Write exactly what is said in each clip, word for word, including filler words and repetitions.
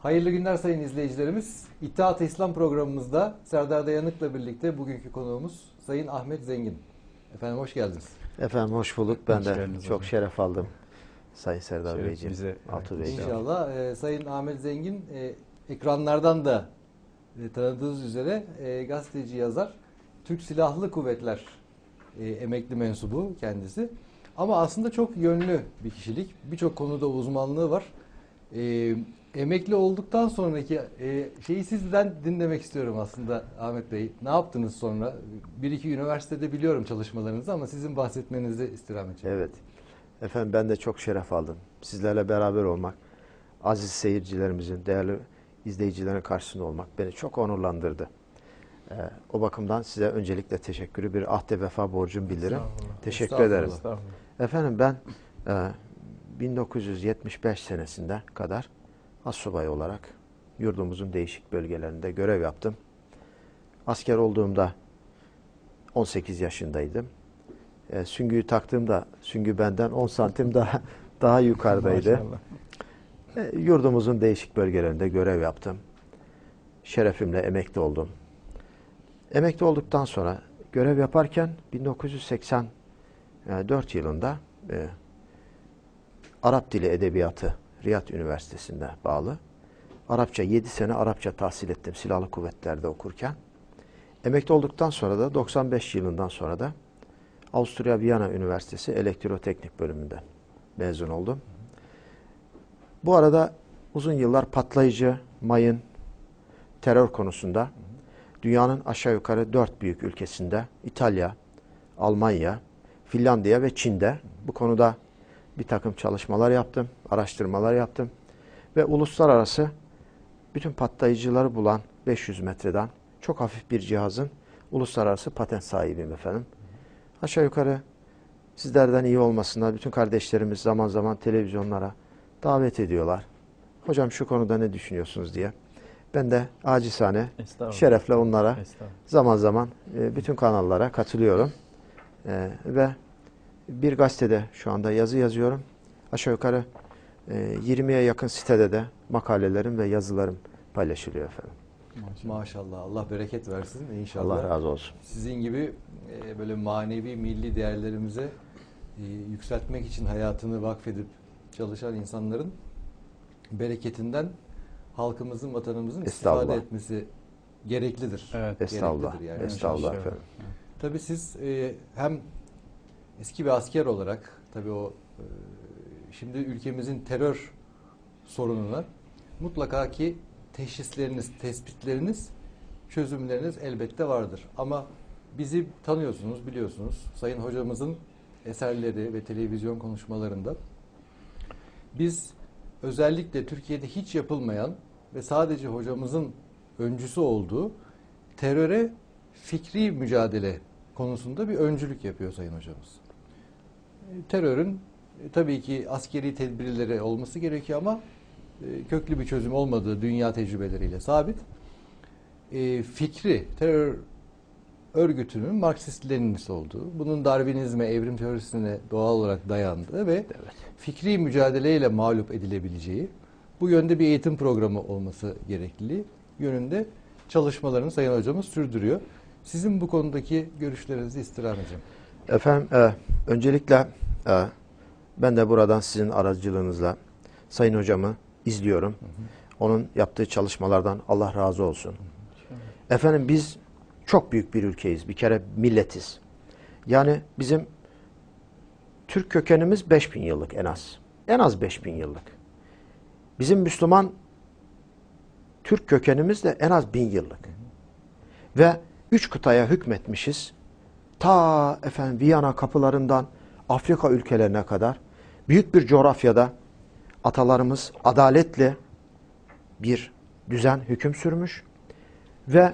Hayırlı günler sayın izleyicilerimiz. İttihat-ı İslam programımızda Serdar Dayanık'la birlikte bugünkü konuğumuz Sayın Ahmet Zengin. Efendim hoş geldiniz. Efendim hoş bulduk. Ben hoş de çok hocam. şeref aldım. Sayın Serdar Şeref Beyciğim, bize, Altuğ evet, Beyciğim. İnşallah e, Sayın Ahmet Zengin e, ekranlardan da e, tanıdığınız üzere e, gazeteci yazar. Türk Silahlı Kuvvetler e, emekli mensubu kendisi. Ama aslında çok yönlü bir kişilik. Birçok konuda uzmanlığı var. E, emekli olduktan sonraki e, şeyi sizden dinlemek istiyorum aslında Ahmet Bey. Ne yaptınız sonra? Bir iki üniversitede biliyorum çalışmalarınızı ama sizin bahsetmenizi istirham edeceğim. Evet. Efendim ben de çok şeref aldım. Sizlerle beraber olmak, aziz seyircilerimizin, değerli izleyicilerin karşısında olmak beni çok onurlandırdı. Ee, o bakımdan size öncelikle teşekkürü, bir ahde vefa borcum bilirim. Teşekkür ederim. Efendim ben e, bin dokuz yüz yetmiş beş senesinde kadar astsubay olarak yurdumuzun değişik bölgelerinde görev yaptım. Asker olduğumda on sekiz yaşındaydım. E, süngüyü taktığımda süngü benden on santim daha daha yukarıdaydı. E, yurdumuzun değişik bölgelerinde görev yaptım. Şerefimle emekli oldum. Emekli olduktan sonra görev yaparken bin dokuz yüz seksen dört yılında e, Arap Dili Edebiyatı Riyad Üniversitesi'nde bağlı. Arapça yedi sene Arapça tahsil ettim silahlı kuvvetlerde okurken. Emekli olduktan sonra da doksan beş yılından sonra da Avusturya Viyana Üniversitesi Elektroteknik bölümünden mezun oldum. Bu arada uzun yıllar patlayıcı, mayın, terör konusunda dünyanın aşağı yukarı dört büyük ülkesinde İtalya, Almanya, Finlandiya ve Çin'de bu konuda bir takım çalışmalar yaptım, araştırmalar yaptım ve uluslararası bütün patlayıcıları bulan beş yüz metreden çok hafif bir cihazın uluslararası patent sahibiyim efendim. Aşağı yukarı sizlerden iyi olmasınlar. Bütün kardeşlerimiz zaman zaman televizyonlara davet ediyorlar. Hocam şu konuda ne düşünüyorsunuz diye. Ben de acizane şerefle onlara zaman zaman bütün kanallara katılıyorum. Ve bir gazetede şu anda yazı yazıyorum. Aşağı yukarı yirmiye yakın sitede de makalelerim ve yazılarım paylaşılıyor efendim. Maşallah. Allah bereket versin inşallah. Allah razı olsun. Sizin gibi e, böyle manevi milli değerlerimize e, yükseltmek için hayatını vakfedip çalışan insanların bereketinden halkımızın, vatanımızın istifade etmesi gereklidir. Evet. Estağfurullah. Gereklidir yani. Estağfurullah efendim. Tabii siz e, hem eski bir asker olarak tabii o e, şimdi ülkemizin terör sorununa mutlaka ki teşhisleriniz, tespitleriniz, çözümleriniz elbette vardır. Ama bizi tanıyorsunuz, biliyorsunuz. Sayın hocamızın eserleri ve televizyon konuşmalarında biz özellikle Türkiye'de hiç yapılmayan ve sadece hocamızın öncüsü olduğu teröre fikri mücadele konusunda bir öncülük yapıyor Sayın hocamız. Terörün tabii ki askeri tedbirleri olması gerekiyor ama köklü bir çözüm olmadığı dünya tecrübeleriyle sabit. E, fikri, terör örgütünün Marksist-Leninist olduğu, bunun Darwinizme, evrim teorisine doğal olarak dayandığı ve evet. fikri mücadeleyle mağlup edilebileceği, bu yönde bir eğitim programı olması gerekliliği yönünde çalışmalarını Sayın Hocamız sürdürüyor. Sizin bu konudaki görüşlerinizi istirham edeceğim. Efendim, e, öncelikle e, ben de buradan sizin aracılığınızla Sayın Hocamı izliyorum. Hı hı. Onun yaptığı çalışmalardan Allah razı olsun. Hı hı. Efendim biz çok büyük bir ülkeyiz. Bir kere milletiz. Yani bizim Türk kökenimiz beş bin yıllık en az. En az beş bin yıllık. Bizim Müslüman Türk kökenimiz de en az bin yıllık. Hı hı. Ve üç kıtaya hükmetmişiz. Ta efendim Viyana kapılarından Afrika ülkelerine kadar büyük bir coğrafyada atalarımız adaletle bir düzen hüküm sürmüş ve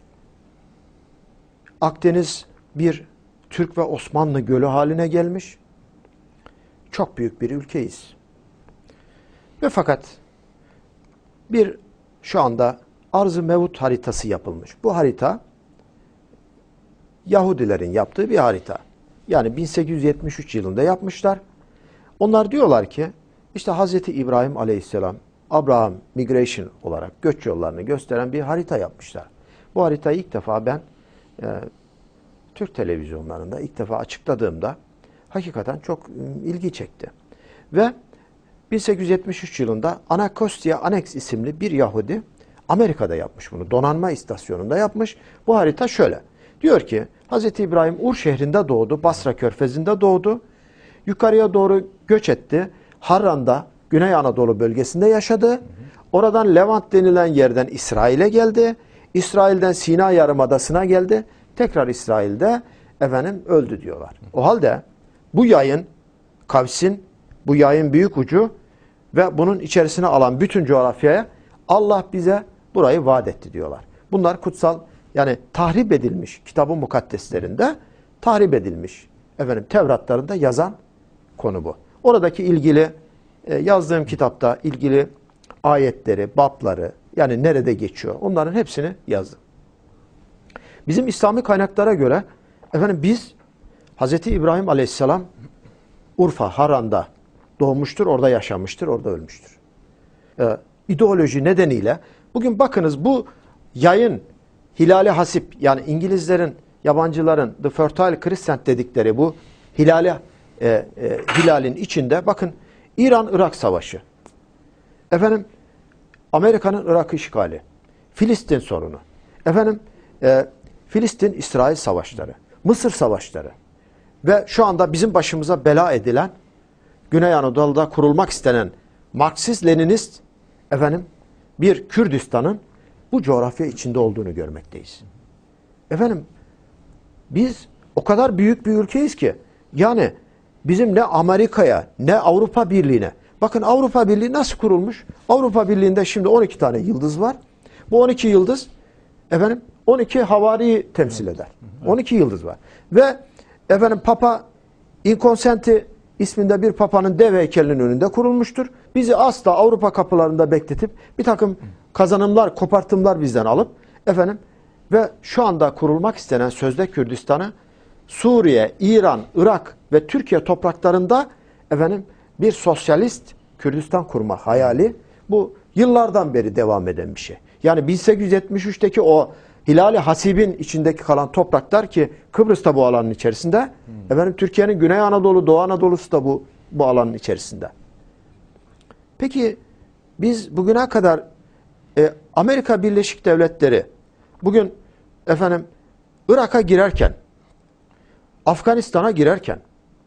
Akdeniz bir Türk ve Osmanlı gölü haline gelmiş. Çok büyük bir ülkeyiz. Ve fakat bir şu anda arz-ı mevut haritası yapılmış. Bu harita Yahudilerin yaptığı bir harita. Yani bin sekiz yüz yetmiş üç yılında yapmışlar. Onlar diyorlar ki işte Hazreti İbrahim Aleyhisselam Abraham Migration olarak göç yollarını gösteren bir harita yapmışlar. Bu haritayı ilk defa ben e, Türk televizyonlarında ilk defa açıkladığımda hakikaten çok e, ilgi çekti. Ve bin sekiz yüz yetmiş üç yılında Anakostia Annex isimli bir Yahudi Amerika'da yapmış bunu. Donanma istasyonunda yapmış. Bu harita şöyle. Diyor ki Hazreti İbrahim Ur şehrinde doğdu. Basra Körfezi'nde doğdu. Yukarıya doğru göç etti. Harran'da Güney Anadolu bölgesinde yaşadı. Oradan Levant denilen yerden İsrail'e geldi. İsrail'den Sina Yarımadası'na geldi. Tekrar İsrail'de efendim öldü diyorlar. O halde bu yayın Kavs'in bu yayın büyük ucu ve bunun içerisine alan bütün coğrafyaya Allah bize burayı vaat etti diyorlar. Bunlar kutsal yani tahrip edilmiş kitab-ı mukaddeslerinde tahrip edilmiş efendim Tevratlarında yazan konu bu. Oradaki ilgili e, yazdığım kitapta ilgili ayetleri, babları yani nerede geçiyor onların hepsini yazdım. Bizim İslami kaynaklara göre efendim biz Hazreti İbrahim Aleyhisselam Urfa, Harran'da doğmuştur, orada yaşamıştır, orada ölmüştür. Ee, ideoloji nedeniyle bugün bakınız bu yayın Hilali Hasip yani İngilizlerin, yabancıların The Fertile Crescent dedikleri bu hilali, e, e, hilalin içinde bakın İran-Irak Savaşı, efendim Amerika'nın Irak işgali, Filistin sorunu, efendim e, Filistin-İsrail savaşları, Mısır savaşları ve şu anda bizim başımıza bela edilen Güney Anadolu'da kurulmak istenen Marksist-Leninist efendim bir Kürdistan'ın bu coğrafya içinde olduğunu görmekteyiz. Efendim biz o kadar büyük bir ülkeyiz ki yani bizim ne Amerika'ya ne Avrupa Birliği'ne bakın Avrupa Birliği nasıl kurulmuş? Avrupa Birliği'nde şimdi on iki tane yıldız var. Bu on iki yıldız efendim on iki havariyi temsil eder. on iki yıldız var. Ve efendim Papa Inconsenti isminde bir papanın dev heykelinin önünde kurulmuştur. Bizi asla Avrupa kapılarında bekletip bir takım kazanımlar, kopartımlar bizden alıp efendim ve şu anda kurulmak istenen sözde Kürdistan'ı Suriye, İran, Irak ve Türkiye topraklarında efendim bir sosyalist Kürdistan kurma hayali bu yıllardan beri devam eden bir şey. Yani bin sekiz yüz yetmiş üçteki o Hilali Hasib'in içindeki kalan topraklar ki Kıbrıs'ta bu alanın içerisinde. Hmm. Efendim Türkiye'nin Güney Anadolu, Doğu Anadolu'su da bu bu alanın içerisinde. Peki biz bugüne kadar e, Amerika Birleşik Devletleri bugün efendim Irak'a girerken, Afganistan'a girerken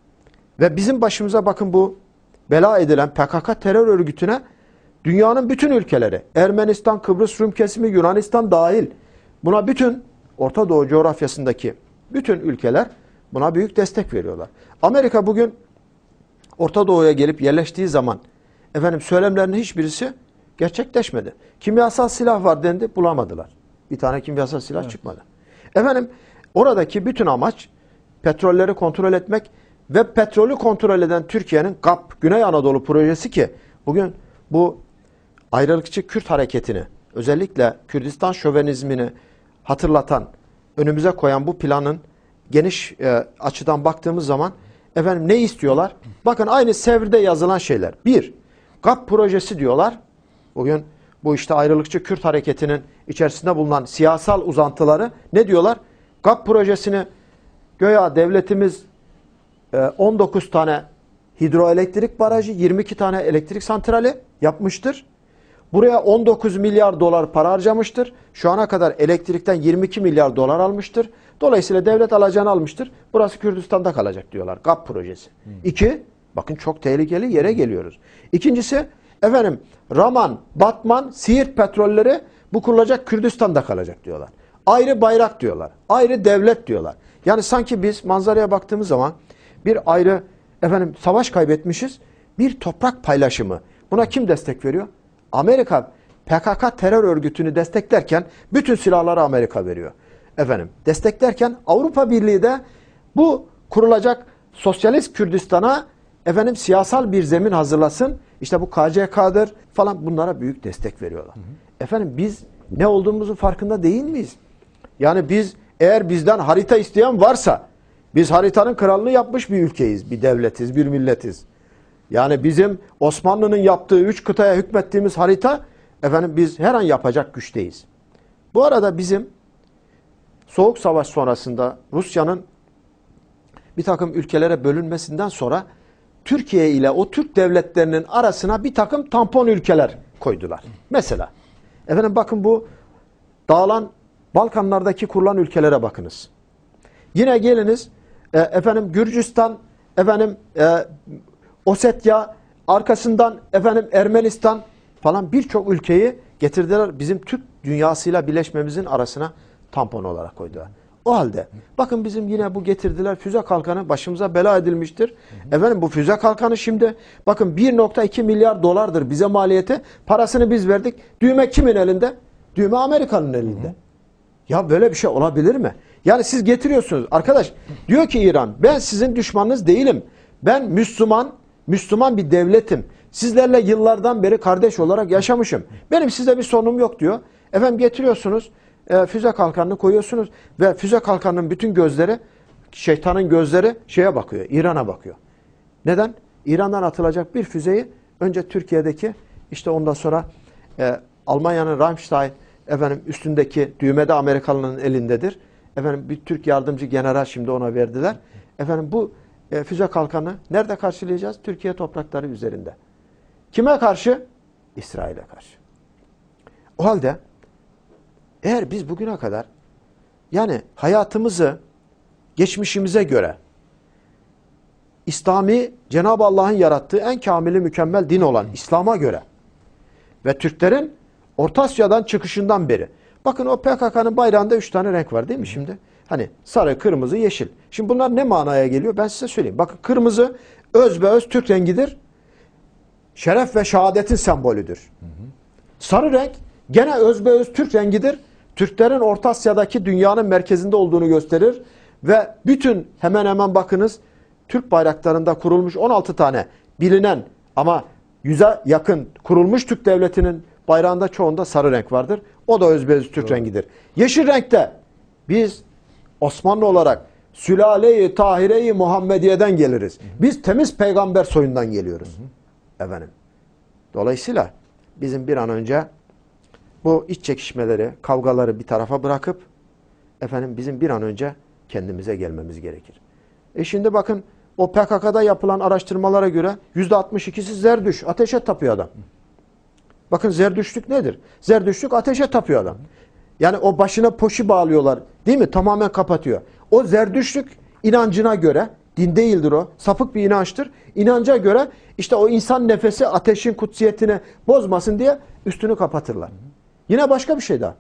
ve bizim başımıza bakın bu bela edilen P K K terör örgütüne dünyanın bütün ülkeleri, Ermenistan, Kıbrıs Rum kesimi, Yunanistan dahil buna bütün Orta Doğu coğrafyasındaki bütün ülkeler buna büyük destek veriyorlar. Amerika bugün Orta Doğu'ya gelip yerleştiği zaman efendim söylemlerinin hiçbirisi gerçekleşmedi. Kimyasal silah var dendi, bulamadılar. Bir tane kimyasal silah evet. çıkmadı. Efendim oradaki bütün amaç petrolleri kontrol etmek ve petrolü kontrol eden Türkiye'nin G A P, Güney Anadolu projesi ki bugün bu ayrılıkçı Kürt hareketini özellikle Kürdistan şövenizmini hatırlatan, önümüze koyan bu planın geniş e, açıdan baktığımız zaman efendim ne istiyorlar? Bakın aynı Sevr'de yazılan şeyler. Bir, G A P projesi diyorlar. Bugün bu işte ayrılıkçı Kürt hareketinin içerisinde bulunan siyasal uzantıları ne diyorlar? G A P projesini göya devletimiz e, on dokuz tane hidroelektrik barajı, yirmi iki tane elektrik santrali yapmıştır. Buraya on dokuz milyar dolar para harcamıştır. Şu ana kadar elektrikten yirmi iki milyar dolar almıştır. Dolayısıyla devlet alacağını almıştır. Burası Kürdistan'da kalacak diyorlar. G A P projesi. Hmm. İki, bakın çok tehlikeli yere geliyoruz. İkincisi, efendim Raman, Batman, Siirt petrolleri bu kurulacak Kürdistan'da kalacak diyorlar. Ayrı bayrak diyorlar. Ayrı devlet diyorlar. Yani sanki biz manzaraya baktığımız zaman bir ayrı efendim savaş kaybetmişiz. Bir toprak paylaşımı. Buna kim destek veriyor? Amerika P K K terör örgütünü desteklerken bütün silahları Amerika veriyor. Efendim desteklerken Avrupa Birliği de bu kurulacak sosyalist Kürdistan'a efendim siyasal bir zemin hazırlasın. İşte bu K C K'dır falan bunlara büyük destek veriyorlar. Hı hı. Efendim biz ne olduğumuzun farkında değil miyiz? Yani biz eğer bizden harita isteyen varsa biz haritanın kralını yapmış bir ülkeyiz, bir devletiz, bir milletiz. Yani bizim Osmanlı'nın yaptığı üç kıtaya hükmettiğimiz harita, efendim biz her an yapacak güçteyiz. Bu arada bizim Soğuk Savaş sonrasında Rusya'nın bir takım ülkelere bölünmesinden sonra Türkiye ile o Türk devletlerinin arasına bir takım tampon ülkeler koydular. Mesela efendim bakın bu dağılan Balkanlardaki kurulan ülkelere bakınız. Yine geliniz e, efendim Gürcistan, efendim e, Osetya, arkasından efendim Ermenistan falan birçok ülkeyi getirdiler. Bizim Türk dünyasıyla birleşmemizin arasına tampon olarak koydular. O halde bakın bizim yine bu getirdiler füze kalkanı başımıza bela edilmiştir. Hı hı. Efendim bu füze kalkanı şimdi bakın bir nokta iki milyar dolardır bize maliyeti. Parasını biz verdik. Düğme kimin elinde? Düğme Amerika'nın elinde. Hı hı. Ya böyle bir şey olabilir mi? Yani siz getiriyorsunuz. Arkadaş diyor ki İran ben sizin düşmanınız değilim. Ben Müslüman, Müslüman bir devletim. Sizlerle yıllardan beri kardeş olarak yaşamışım. Benim size bir sorunum yok diyor. Efendim getiriyorsunuz. E, füze kalkanını koyuyorsunuz ve füze kalkanının bütün gözleri, şeytanın gözleri şeye bakıyor, İran'a bakıyor. Neden? İran'dan atılacak bir füzeyi önce Türkiye'deki, işte ondan sonra e, Almanya'nın Ramstein efendim üstündeki düğmede Amerikalı'nın elindedir. Efendim bir Türk yardımcı general şimdi ona verdiler. Efendim bu e, füze kalkanı nerede karşılayacağız? Türkiye toprakları üzerinde. Kime karşı? İsrail'e karşı. O halde eğer biz bugüne kadar yani hayatımızı geçmişimize göre İslami, Cenab-ı Allah'ın yarattığı en kamili mükemmel din olan İslam'a göre ve Türklerin Orta Asya'dan çıkışından beri. Bakın o P K K'nın bayrağında üç tane renk var değil mi şimdi? Hani sarı, kırmızı, yeşil. Şimdi bunlar ne manaya geliyor? Ben size söyleyeyim. Bakın kırmızı öz ve öz Türk rengidir. Şeref ve şehadetin sembolüdür. Hı hı. Sarı renk gene öz ve öz Türk rengidir. Türklerin Orta Asya'daki dünyanın merkezinde olduğunu gösterir. Ve bütün hemen hemen bakınız Türk bayraklarında kurulmuş on altı tane bilinen ama yüze yakın kurulmuş Türk devletinin bayrağında çoğunda sarı renk vardır. O da öz ve öz Türk Doğru. rengidir. Yeşil renkte biz Osmanlı olarak Sülale-i Tahire-i Muhammediye'den geliriz. Hı hı. Biz temiz peygamber soyundan geliyoruz. Hı hı. Efendim. Dolayısıyla bizim bir an önce bu iç çekişmeleri, kavgaları bir tarafa bırakıp efendim bizim bir an önce kendimize gelmemiz gerekir. E şimdi bakın o P K K'da yapılan araştırmalara göre yüzde altmış ikisi Zerdüş. Ateşe tapıyor adam. Bakın Zerdüşlük nedir? Zerdüşlük ateşe tapıyor adam. Yani o başına poşi bağlıyorlar. Değil mi? Tamamen kapatıyor. O Zerdüşlük inancına göre, din değildir o, sapık bir inançtır. İnanca göre işte o insan nefesi ateşin kutsiyetini bozmasın diye üstünü kapatırlar. Yine başka bir şey daha.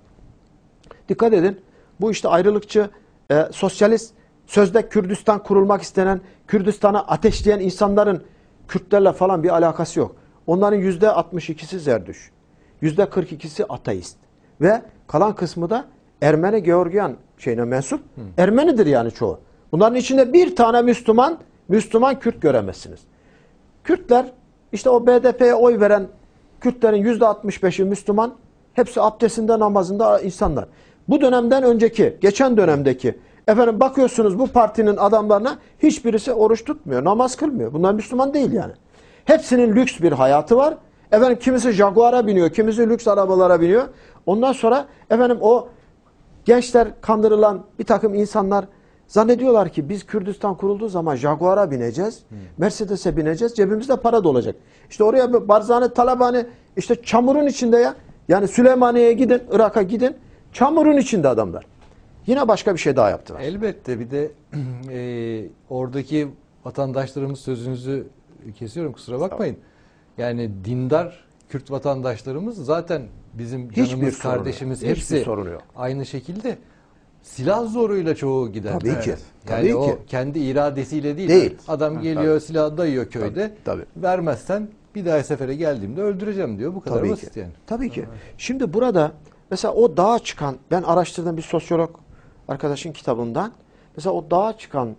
Dikkat edin. Bu işte ayrılıkçı, e, sosyalist, sözde Kürdistan kurulmak istenen, Kürdistan'a ateşleyen insanların Kürtlerle falan bir alakası yok. Onların yüzde altmış ikisi Zerdüş. Yüzde kırk ikisi ateist. Ve kalan kısmı da Ermeni Georgian şeyine mensup. Hı. Ermenidir yani çoğu. Bunların içinde bir tane Müslüman, Müslüman Kürt göremezsiniz. Kürtler, işte o B D P'ye oy veren Kürtlerin yüzde altmış beşi Müslüman. Hepsi abdestinde, namazında insanlar. Bu dönemden önceki, geçen dönemdeki efendim bakıyorsunuz bu partinin adamlarına hiçbirisi oruç tutmuyor, namaz kılmıyor. Bunlar Müslüman değil yani. Hepsinin lüks bir hayatı var. Efendim kimisi Jaguar'a biniyor, kimisi lüks arabalara biniyor. Ondan sonra efendim o gençler kandırılan bir takım insanlar zannediyorlar ki biz Kürdistan kurulduğu zaman Jaguar'a bineceğiz, hmm. Mercedes'e bineceğiz, cebimizde para dolacak. İşte oraya Barzani, Talabani işte çamurun içinde ya. Yani Süleymaniye'ye gidin, Irak'a gidin, çamurun içinde adamlar. Yine başka bir şey daha yaptılar. Elbette bir de e, oradaki vatandaşlarımız, sözünüzü kesiyorum kusura bakmayın. Yani dindar Kürt vatandaşlarımız zaten bizim canımız, hiçbir kardeşimiz sorunu, hepsi sorunu yok. Aynı şekilde silah zoruyla çoğu gider. Tabii evet. ki. Yani tabii o ki. kendi iradesiyle değil. değil. Adam ha, geliyor tabii. silahı dayıyor köyde. Tabii, tabii. Vermezsen bir daha sefere geldiğimde öldüreceğim diyor. Bu kadar tabii basit ki. yani. Tabii ki. Şimdi burada mesela o dağa çıkan, ben araştırdığım bir sosyolog arkadaşın kitabından, mesela o dağa çıkan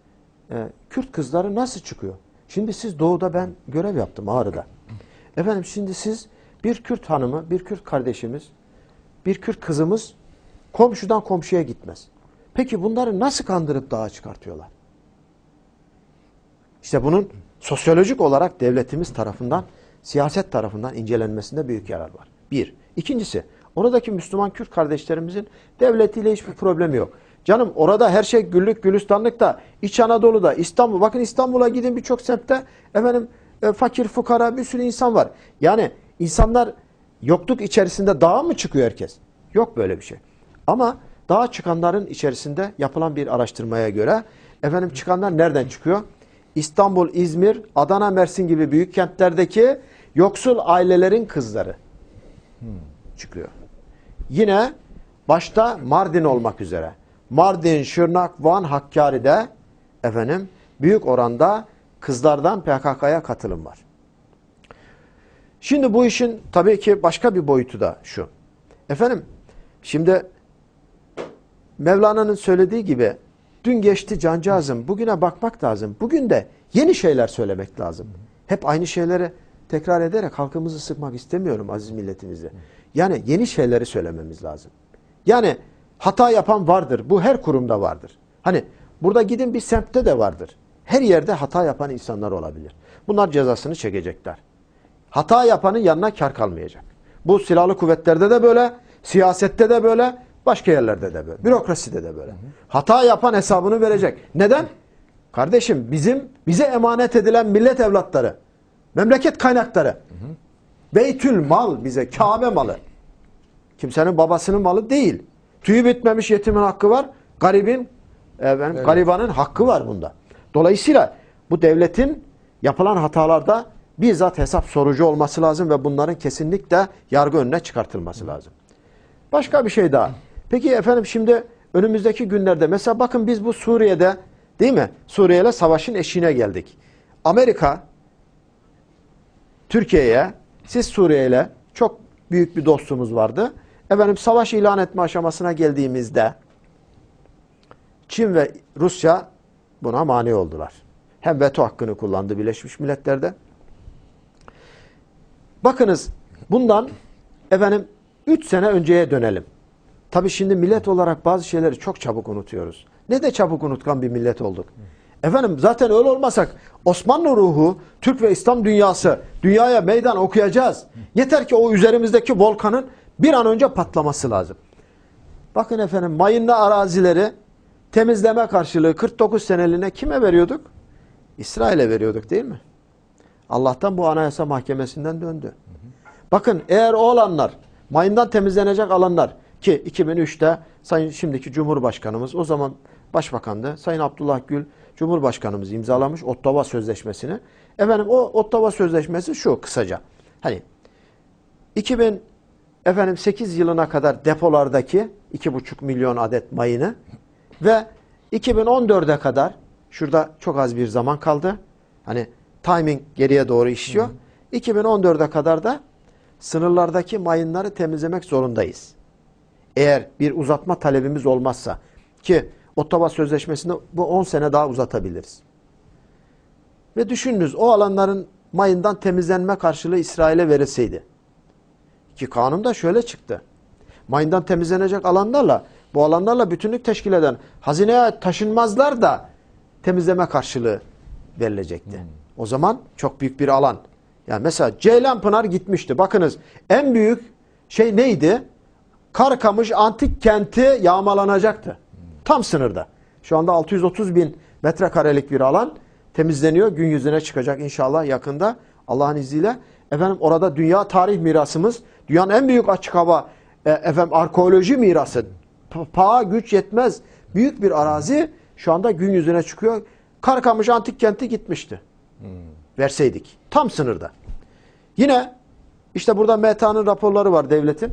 e, Kürt kızları nasıl çıkıyor? Şimdi siz doğuda ben görev yaptım Ağrı'da. Efendim şimdi siz bir Kürt hanımı, bir Kürt kardeşimiz, bir Kürt kızımız komşudan komşuya gitmez. Peki bunları nasıl kandırıp dağa çıkartıyorlar? İşte bunun sosyolojik olarak devletimiz tarafından, siyaset tarafından incelenmesinde büyük yarar var. Bir. İkincisi, oradaki Müslüman Kürt kardeşlerimizin devletiyle hiçbir problemi yok. Canım orada her şey güllük gülistanlıkta, İç Anadolu'da, İstanbul. Bakın İstanbul'a gidin, birçok semtte efendim e, fakir, fukara bir sürü insan var. Yani insanlar yokluk içerisinde dağa mı çıkıyor herkes? Yok böyle bir şey. Ama dağa çıkanların içerisinde yapılan bir araştırmaya göre efendim çıkanlar nereden çıkıyor? İstanbul, İzmir, Adana, Mersin gibi büyük kentlerdeki yoksul ailelerin kızları hmm. çıkıyor. Yine başta Mardin olmak üzere. Mardin, Şırnak, Van, Hakkari'de efendim büyük oranda kızlardan P K K'ya katılım var. Şimdi bu işin tabii ki başka bir boyutu da şu. Efendim şimdi Mevlana'nın söylediği gibi dün geçti cancağızım, bugüne bakmak lazım. Bugün de yeni şeyler söylemek lazım. Hep aynı şeyleri tekrar ederek halkımızı sıkmak istemiyorum aziz milletimizi. Yani yeni şeyleri söylememiz lazım. Yani hata yapan vardır. Bu her kurumda vardır. Hani burada gidin bir semtte de vardır. Her yerde hata yapan insanlar olabilir. Bunlar cezasını çekecekler. Hata yapanın yanına kar kalmayacak. Bu silahlı kuvvetlerde de böyle, siyasette de böyle, başka yerlerde de böyle, bürokraside de böyle. Hata yapan hesabını verecek. Neden? Kardeşim bizim bize emanet edilen millet evlatları, memleket kaynakları, beytül mal bize, Kabe malı. Kimsenin babasının malı değil. Tüyü bitmemiş yetimin hakkı var, garibin, efendim, evet. garibanın hakkı var bunda. Dolayısıyla bu devletin yapılan hatalarda bizzat hesap sorucu olması lazım ve bunların kesinlikle yargı önüne çıkartılması lazım. Başka bir şey daha. Peki efendim şimdi önümüzdeki günlerde mesela bakın biz bu Suriye'de değil mi? Suriye ile savaşın eşiğine geldik. Amerika Türkiye'ye siz Suriye ile çok büyük bir dostumuz vardı. Efendim savaş ilan etme aşamasına geldiğimizde Çin ve Rusya buna mani oldular. Hem veto hakkını kullandı Birleşmiş Milletler'de. Bakınız bundan efendim üç sene önceye dönelim. Tabii şimdi millet olarak bazı şeyleri çok çabuk unutuyoruz. Ne de çabuk unutkan bir millet olduk. Efendim zaten öyle olmasak Osmanlı ruhu, Türk ve İslam dünyası, dünyaya meydan okuyacağız. Yeter ki o üzerimizdeki volkanın bir an önce patlaması lazım. Bakın efendim mayınlı arazileri temizleme karşılığı kırk dokuz seneliğine kime veriyorduk? İsrail'e veriyorduk değil mi? Allah'tan bu Anayasa Mahkemesi'nden döndü. Bakın eğer o alanlar, mayından temizlenecek alanlar ki iki bin üçte Sayın şimdiki Cumhurbaşkanımız, o zaman Başbakandı, Sayın Abdullah Gül Cumhurbaşkanımız imzalamış Ottawa Sözleşmesi'ni. Efendim o Ottawa Sözleşmesi şu kısaca. Hani iki bin sekiz yılına kadar depolardaki iki buçuk milyon adet mayını ve iki bin on dörde kadar şurada çok az bir zaman kaldı. Hani timing geriye doğru işliyor. Hı hı. iki bin on dörde kadar da sınırlardaki mayınları temizlemek zorundayız. Eğer bir uzatma talebimiz olmazsa ki Ottawa Sözleşmesi'nde bu on sene daha uzatabiliriz. Ve düşününüz o alanların mayından temizlenme karşılığı İsrail'e verilseydi. Ki kanunda şöyle çıktı. Mayından temizlenecek alanlarla bu alanlarla bütünlük teşkil eden hazineye taşınmazlar da temizleme karşılığı verilecekti. Hmm. O zaman çok büyük bir alan. Yani mesela Ceylanpınar gitmişti. Bakınız en büyük şey neydi? Karkamış antik kenti yağmalanacaktı. Hmm. Tam sınırda. Şu anda altı yüz otuz bin metrekarelik bir alan temizleniyor. Gün yüzüne çıkacak inşallah yakında Allah'ın izniyle. Efendim orada dünya tarih mirasımız, dünyanın en büyük açık hava e, efendim arkeoloji mirası. Paha güç yetmez. Büyük bir arazi şu anda gün yüzüne çıkıyor. Karkamış antik kenti gitmişti. Hmm. Verseydik. Tam sınırda. Yine işte burada M T A'nın raporları var devletin.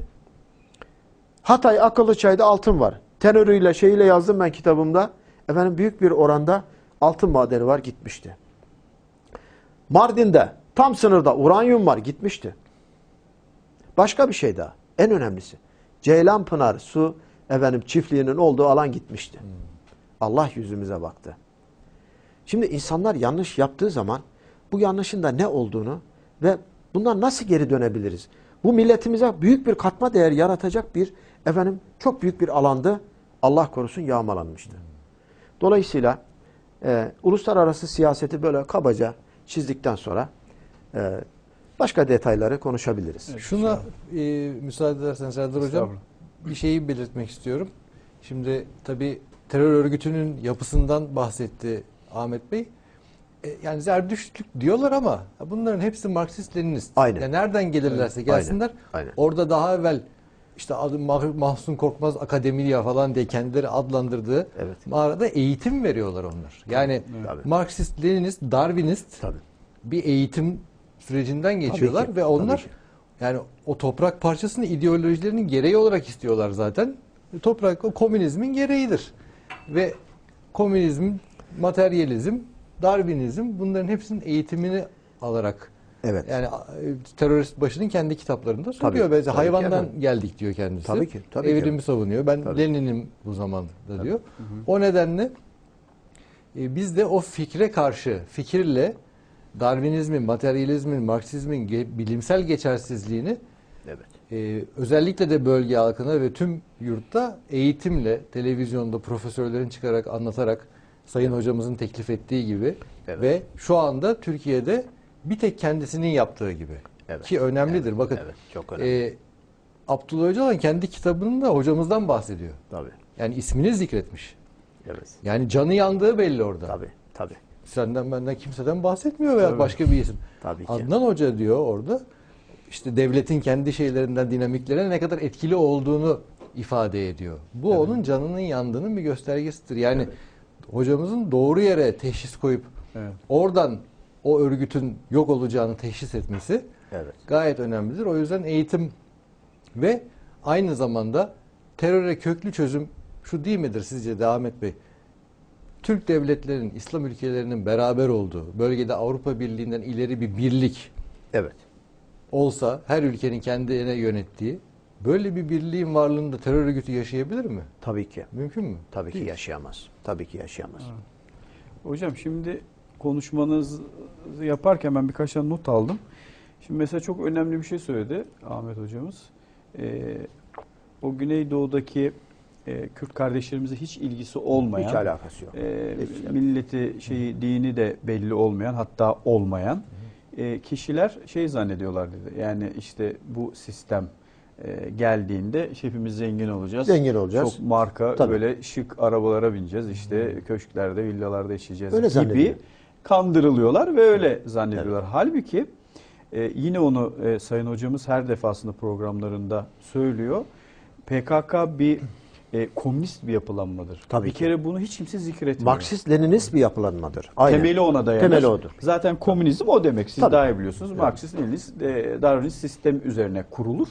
Hatay Akıllıçay'da altın var. Tenörüyle şeyiyle yazdım ben kitabımda. Efendim büyük bir oranda altın madeni var gitmişti. Mardin'de tam sınırda uranyum var gitmişti. Başka bir şey daha. En önemlisi. Ceylanpınar su efendim çiftliğinin olduğu alan gitmişti. Hmm. Allah yüzümüze baktı. Şimdi insanlar yanlış yaptığı zaman bu yanlışın da ne olduğunu ve bundan nasıl geri dönebiliriz? Bu milletimize büyük bir katma değer yaratacak bir efendim çok büyük bir alanda Allah korusun yağmalanmıştı. Dolayısıyla E, uluslararası siyaseti böyle kabaca çizdikten sonra e, başka detayları konuşabiliriz. Evet, Şuna e, müsaade edersen Serdar Hocam bir şeyi belirtmek istiyorum. Şimdi tabii terör örgütünün yapısından bahsetti Ahmet Bey. E, yani Zerdüştlük diyorlar ama bunların hepsi Marksist-Leninist. Aynen. Yani nereden gelirlerse gelsinler. Aynen. Aynen. Orada daha evvel işte adı Mah- Mahsun Korkmaz Akademiya falan diye kendileri adlandırdığı Evet. mağarada eğitim veriyorlar onlar. Yani Tabii. Marksist-Leninist, Darwinist Tabii. bir eğitim sürecinden geçiyorlar ki, ve onlar tabii ki. yani o toprak parçasını ideolojilerinin gereği olarak istiyorlar zaten. Toprak o komünizmin gereğidir. Ve komünizm, materyalizm, Darwinizm bunların hepsinin eğitimini alarak Evet. yani terörist başının kendi kitaplarında söylüyor. Tabii, Bence tabii hayvandan ki, geldik diyor kendisi. Tabii ki, tabii Evrimi ki. savunuyor. Ben Tabii. Lenin'im bu zamanda Tabii. diyor. Hı hı. O nedenle e, biz de o fikre karşı fikirle Darwinizmin, materyalizmin, Marksizmin ge- bilimsel geçersizliğini Evet. e, özellikle de bölge halkına ve tüm yurtta eğitimle, televizyonda profesörlerin çıkarak anlatarak Sayın Hocamızın teklif ettiği gibi Evet. ve şu anda Türkiye'de bir tek kendisinin yaptığı gibi Evet. ki önemlidir. Evet. Bakın Evet. Çok önemli. e, Abdullah Öcalan kendi kitabında hocamızdan bahsediyor. Tabii. Yani ismini zikretmiş. Evet. Yani canı yandığı belli orada. Tabii. Tabii. Senden benden kimseden bahsetmiyor veya Tabii. başka bir isim. Tabii ki. Adnan Hoca diyor orada işte devletin kendi şeylerinden dinamiklerine ne kadar etkili olduğunu ifade ediyor. Bu Evet. onun canının yandığının bir göstergesidir. Yani Evet. hocamızın doğru yere teşhis koyup Evet. oradan o örgütün yok olacağını teşhis etmesi Evet. gayet önemlidir. O yüzden eğitim ve aynı zamanda teröre köklü çözüm şu değil midir sizce de Ahmet Bey? Türk devletlerinin, İslam ülkelerinin beraber olduğu, bölgede Avrupa Birliği'nden ileri bir birlik Evet. olsa, her ülkenin kendine yönettiği, böyle bir birliğin varlığında terör örgütü yaşayabilir mi? Tabii ki. Mümkün mü? Tabii ki Değil. yaşayamaz. Tabii ki yaşayamaz. Hocam şimdi konuşmanızı yaparken ben birkaç tane not aldım. Şimdi mesela çok önemli bir şey söyledi Ahmet hocamız. Ee, o Güneydoğu'daki e, Kürt kardeşlerimize hiç ilgisi olmayan, Hiç alakası yok. e, Hiç. milleti, şeyi, dini de belli olmayan, hatta olmayan e, kişiler şey zannediyorlar dedi. Yani işte bu sistem e, geldiğinde hepimiz zengin olacağız. Zengin olacağız. Çok marka Tabii. böyle şık arabalara bineceğiz. İşte köşklerde, villalarda yaşayacağız Öyle gibi zannediyor. kandırılıyorlar ve öyle zannediyorlar. Halbuki e, yine onu e, Sayın Hocamız her defasında programlarında söylüyor. P K K bir e, komünist bir yapılanmadır. Tabii bir ki. kere bunu hiç kimse zikretmiyor. Marksist-Leninist bir yapılanmadır. Aynen. Temeli ona dayanır. Temeli odur. Zaten komünizm o demek. Siz Tabii. daha iyi biliyorsunuz. Marksist-Leninist, e, Darwinist sistem üzerine kurulur.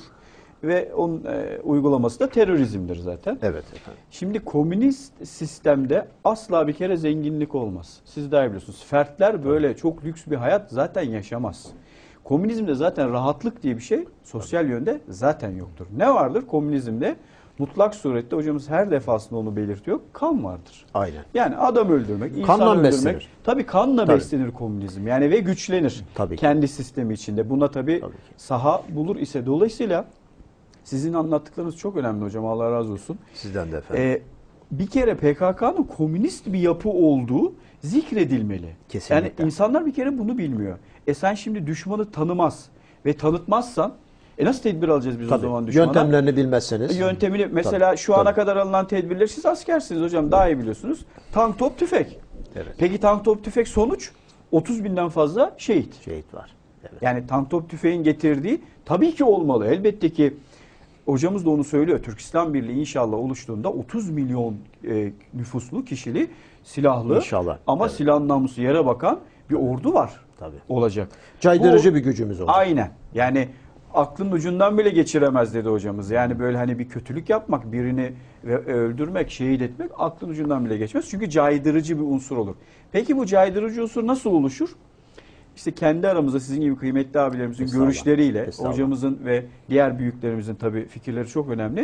Ve onun e, uygulaması da terörizmdir zaten. Evet efendim. Şimdi komünist sistemde asla bir kere zenginlik olmaz. Siz daha iyi biliyorsunuz. Fertler böyle çok lüks bir hayat zaten yaşamaz. Komünizmde zaten rahatlık diye bir şey sosyal yönde zaten yoktur. Ne vardır komünizmde? Mutlak surette hocamız her defasında onu belirtiyor. Kan vardır. Aynen. Yani adam öldürmek, insan Kanla öldürmek. beslenir. Tabii kanla Tabii. beslenir komünizm. Yani ve güçlenir. Tabii ki. Kendi sistemi içinde. Buna tabii, Tabii ki. saha bulur ise. Dolayısıyla sizin anlattıklarınız çok önemli hocam. Allah razı olsun. Sizden de efendim. Ee, bir kere P K K'nın komünist bir yapı olduğu zikredilmeli. Kesinlikle. Yani insanlar bir kere bunu bilmiyor. E sen şimdi düşmanı tanımaz ve tanıtmazsan e nasıl tedbir alacağız biz Tabii. o zaman düşmana? Yöntemlerini bilmezseniz. Yöntemini mesela Tabii. şu ana Tabii. kadar alınan tedbirler, siz askersiniz hocam, daha iyi biliyorsunuz. Tank, top, tüfek. Evet. Peki tank, top, tüfek sonuç? otuz binden fazla şehit. Şehit var. Evet. Yani tank, top, tüfeğin getirdiği tabii ki olmalı. Elbette ki hocamız da onu söylüyor. Türk İslam Birliği inşallah oluştuğunda otuz milyon e, nüfuslu, kişili, silahlı İnşallah. ama Evet. silah namlusu yere bakan bir ordu var. Tabii. Olacak. Caydırıcı Bu- bir gücümüz olacak. Aynen. Yani aklın ucundan bile geçiremez dedi hocamız. Yani böyle hani bir kötülük yapmak, birini ve öldürmek, şehit etmek aklın ucundan bile geçmez. Çünkü caydırıcı bir unsur olur. Peki bu caydırıcı unsur nasıl oluşur? İşte kendi aramızda sizin gibi kıymetli abilerimizin Estağfurullah. görüşleriyle, Estağfurullah. hocamızın ve diğer büyüklerimizin tabii fikirleri çok önemli.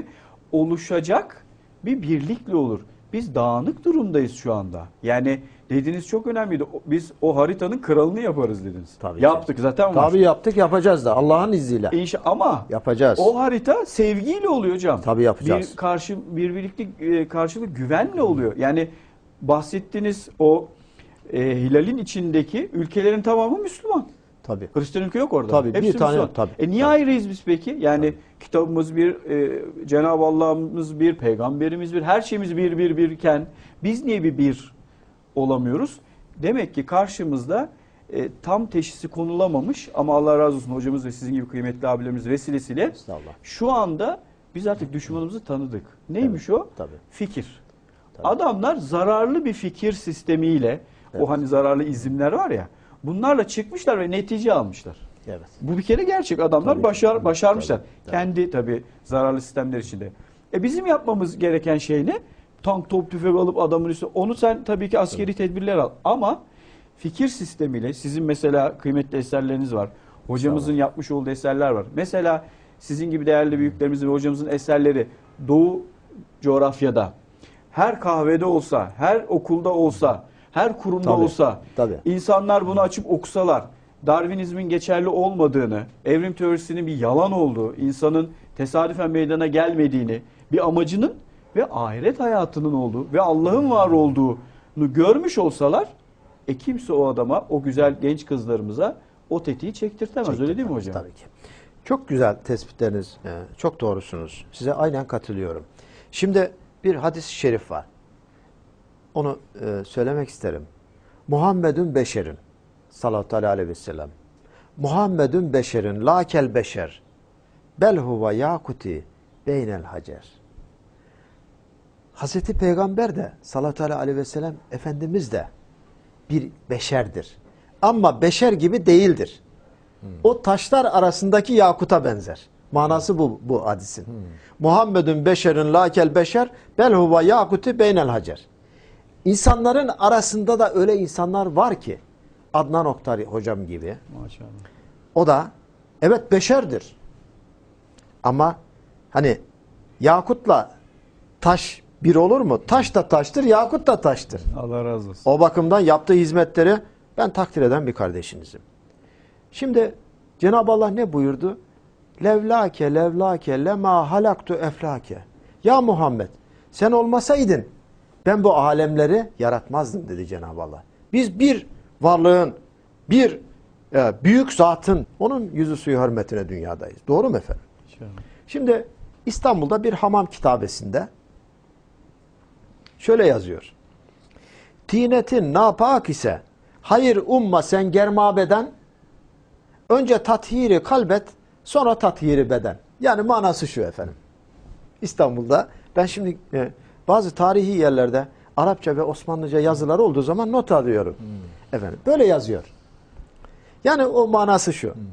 Oluşacak bir birlikle olur. Biz dağınık durumdayız şu anda. Yani dediğiniz çok önemliydi. O- Biz o haritanın kralını yaparız dediniz. Tabii ki. Yaptık zaten var. Tabii yaptık, yapacağız da Allah'ın izniyle. İnşa- ama Yapacağız. o harita sevgiyle oluyor hocam. Tabii yapacağız. Bir karşı bir birlikte e, karşılık güvenle oluyor. Yani bahsettiğiniz o e, hilalin içindeki ülkelerin tamamı Müslüman. Tabii. Hristiyan ülke yok orada. Tabii, bir Hepsi tane Müslüman. yok, tabii. E niye Tabii. ayrıyız biz peki? Yani kitabımız bir, e, Cenab-ı Allah'ımız bir, peygamberimiz bir, her şeyimiz bir bir birken biz niye bir bir olamıyoruz? Demek ki karşımızda e, tam teşhisi konulamamış ama Allah razı olsun hocamız ve sizin gibi kıymetli abilerimiz vesilesiyle Estağfurullah. şu anda biz artık düşmanımızı tanıdık. Neymiş o? Tabii. Fikir. Tabii. Adamlar zararlı bir fikir sistemiyle, Evet. o hani zararlı izimler var ya, bunlarla çıkmışlar ve netice almışlar. Evet. Bu bir kere gerçek. Adamlar Tabii ki. başar, başarmışlar. Tabii, tabii. Kendi tabii zararlı sistemler içinde. E bizim yapmamız gereken şey ne? Tank, top, tüfek alıp adamın üstüne. Onu sen tabii ki askeri tedbirler al. Ama fikir sistemiyle sizin mesela kıymetli eserleriniz var. Hocamızın yapmış olduğu eserler var. Mesela sizin gibi değerli büyüklerimizin ve hocamızın eserleri Doğu coğrafyada her kahvede olsa, her okulda olsa, her kurumda Tabii, olsa tabii. insanlar bunu açıp okusalar, Darwinizmin geçerli olmadığını, evrim teorisinin bir yalan olduğu, insanın tesadüfen meydana gelmediğini, bir amacının ve ahiret hayatının olduğu ve Allah'ın var olduğunu görmüş olsalar, e kimse o adama, o güzel genç kızlarımıza o tetiği çektirtemez. Öyle değil mi hocam? Tabii ki. Çok güzel tespitleriniz, e, çok doğrusunuz. Size aynen katılıyorum. Şimdi bir hadis-i şerif var. Onu e, söylemek isterim. Muhammedun beşerin sallallahu aleyhi ve sellem. Muhammedun beşerin lakel beşer bel huve yakuti beynel hacer. Hazreti Peygamber de sallallahu aleyhi ve sellem Efendimiz de bir beşerdir. Ama beşer gibi değildir. Hmm. O taşlar arasındaki yakuta benzer. Manası bu bu hadisin. Hmm. Muhammedun beşerin lakel beşer bel huve yakuti beynel hacer. İnsanların arasında da öyle insanlar var ki Adnan Oktar hocam gibi. Maşallah. O da evet beşerdir. Ama hani yakutla taş bir olur mu? Taş da taştır, yakut da taştır. Allah razı olsun. O bakımdan yaptığı hizmetleri ben takdir eden bir kardeşinizim. Şimdi Cenab-ı Allah ne buyurdu? Levlake levlake lema halaktu eflake. Ya Muhammed sen olmasaydın ben bu alemleri yaratmazdım dedi Cenab-ı Allah. Biz bir varlığın, bir e, büyük zatın, onun yüzü suyu hürmetine dünyadayız. Doğru mu efendim? İnşallah. Şimdi İstanbul'da bir hamam kitabesinde şöyle yazıyor. Tinetin napak ise hayır umma sen germabeden önce tathiri kalbet sonra tathiri beden. Yani manası şu efendim. İstanbul'da ben şimdi e, bazı tarihi yerlerde Arapça ve Osmanlıca yazılar olduğu zaman not alıyorum. Hmm. Efendim böyle yazıyor. Yani o manası şu. Hmm.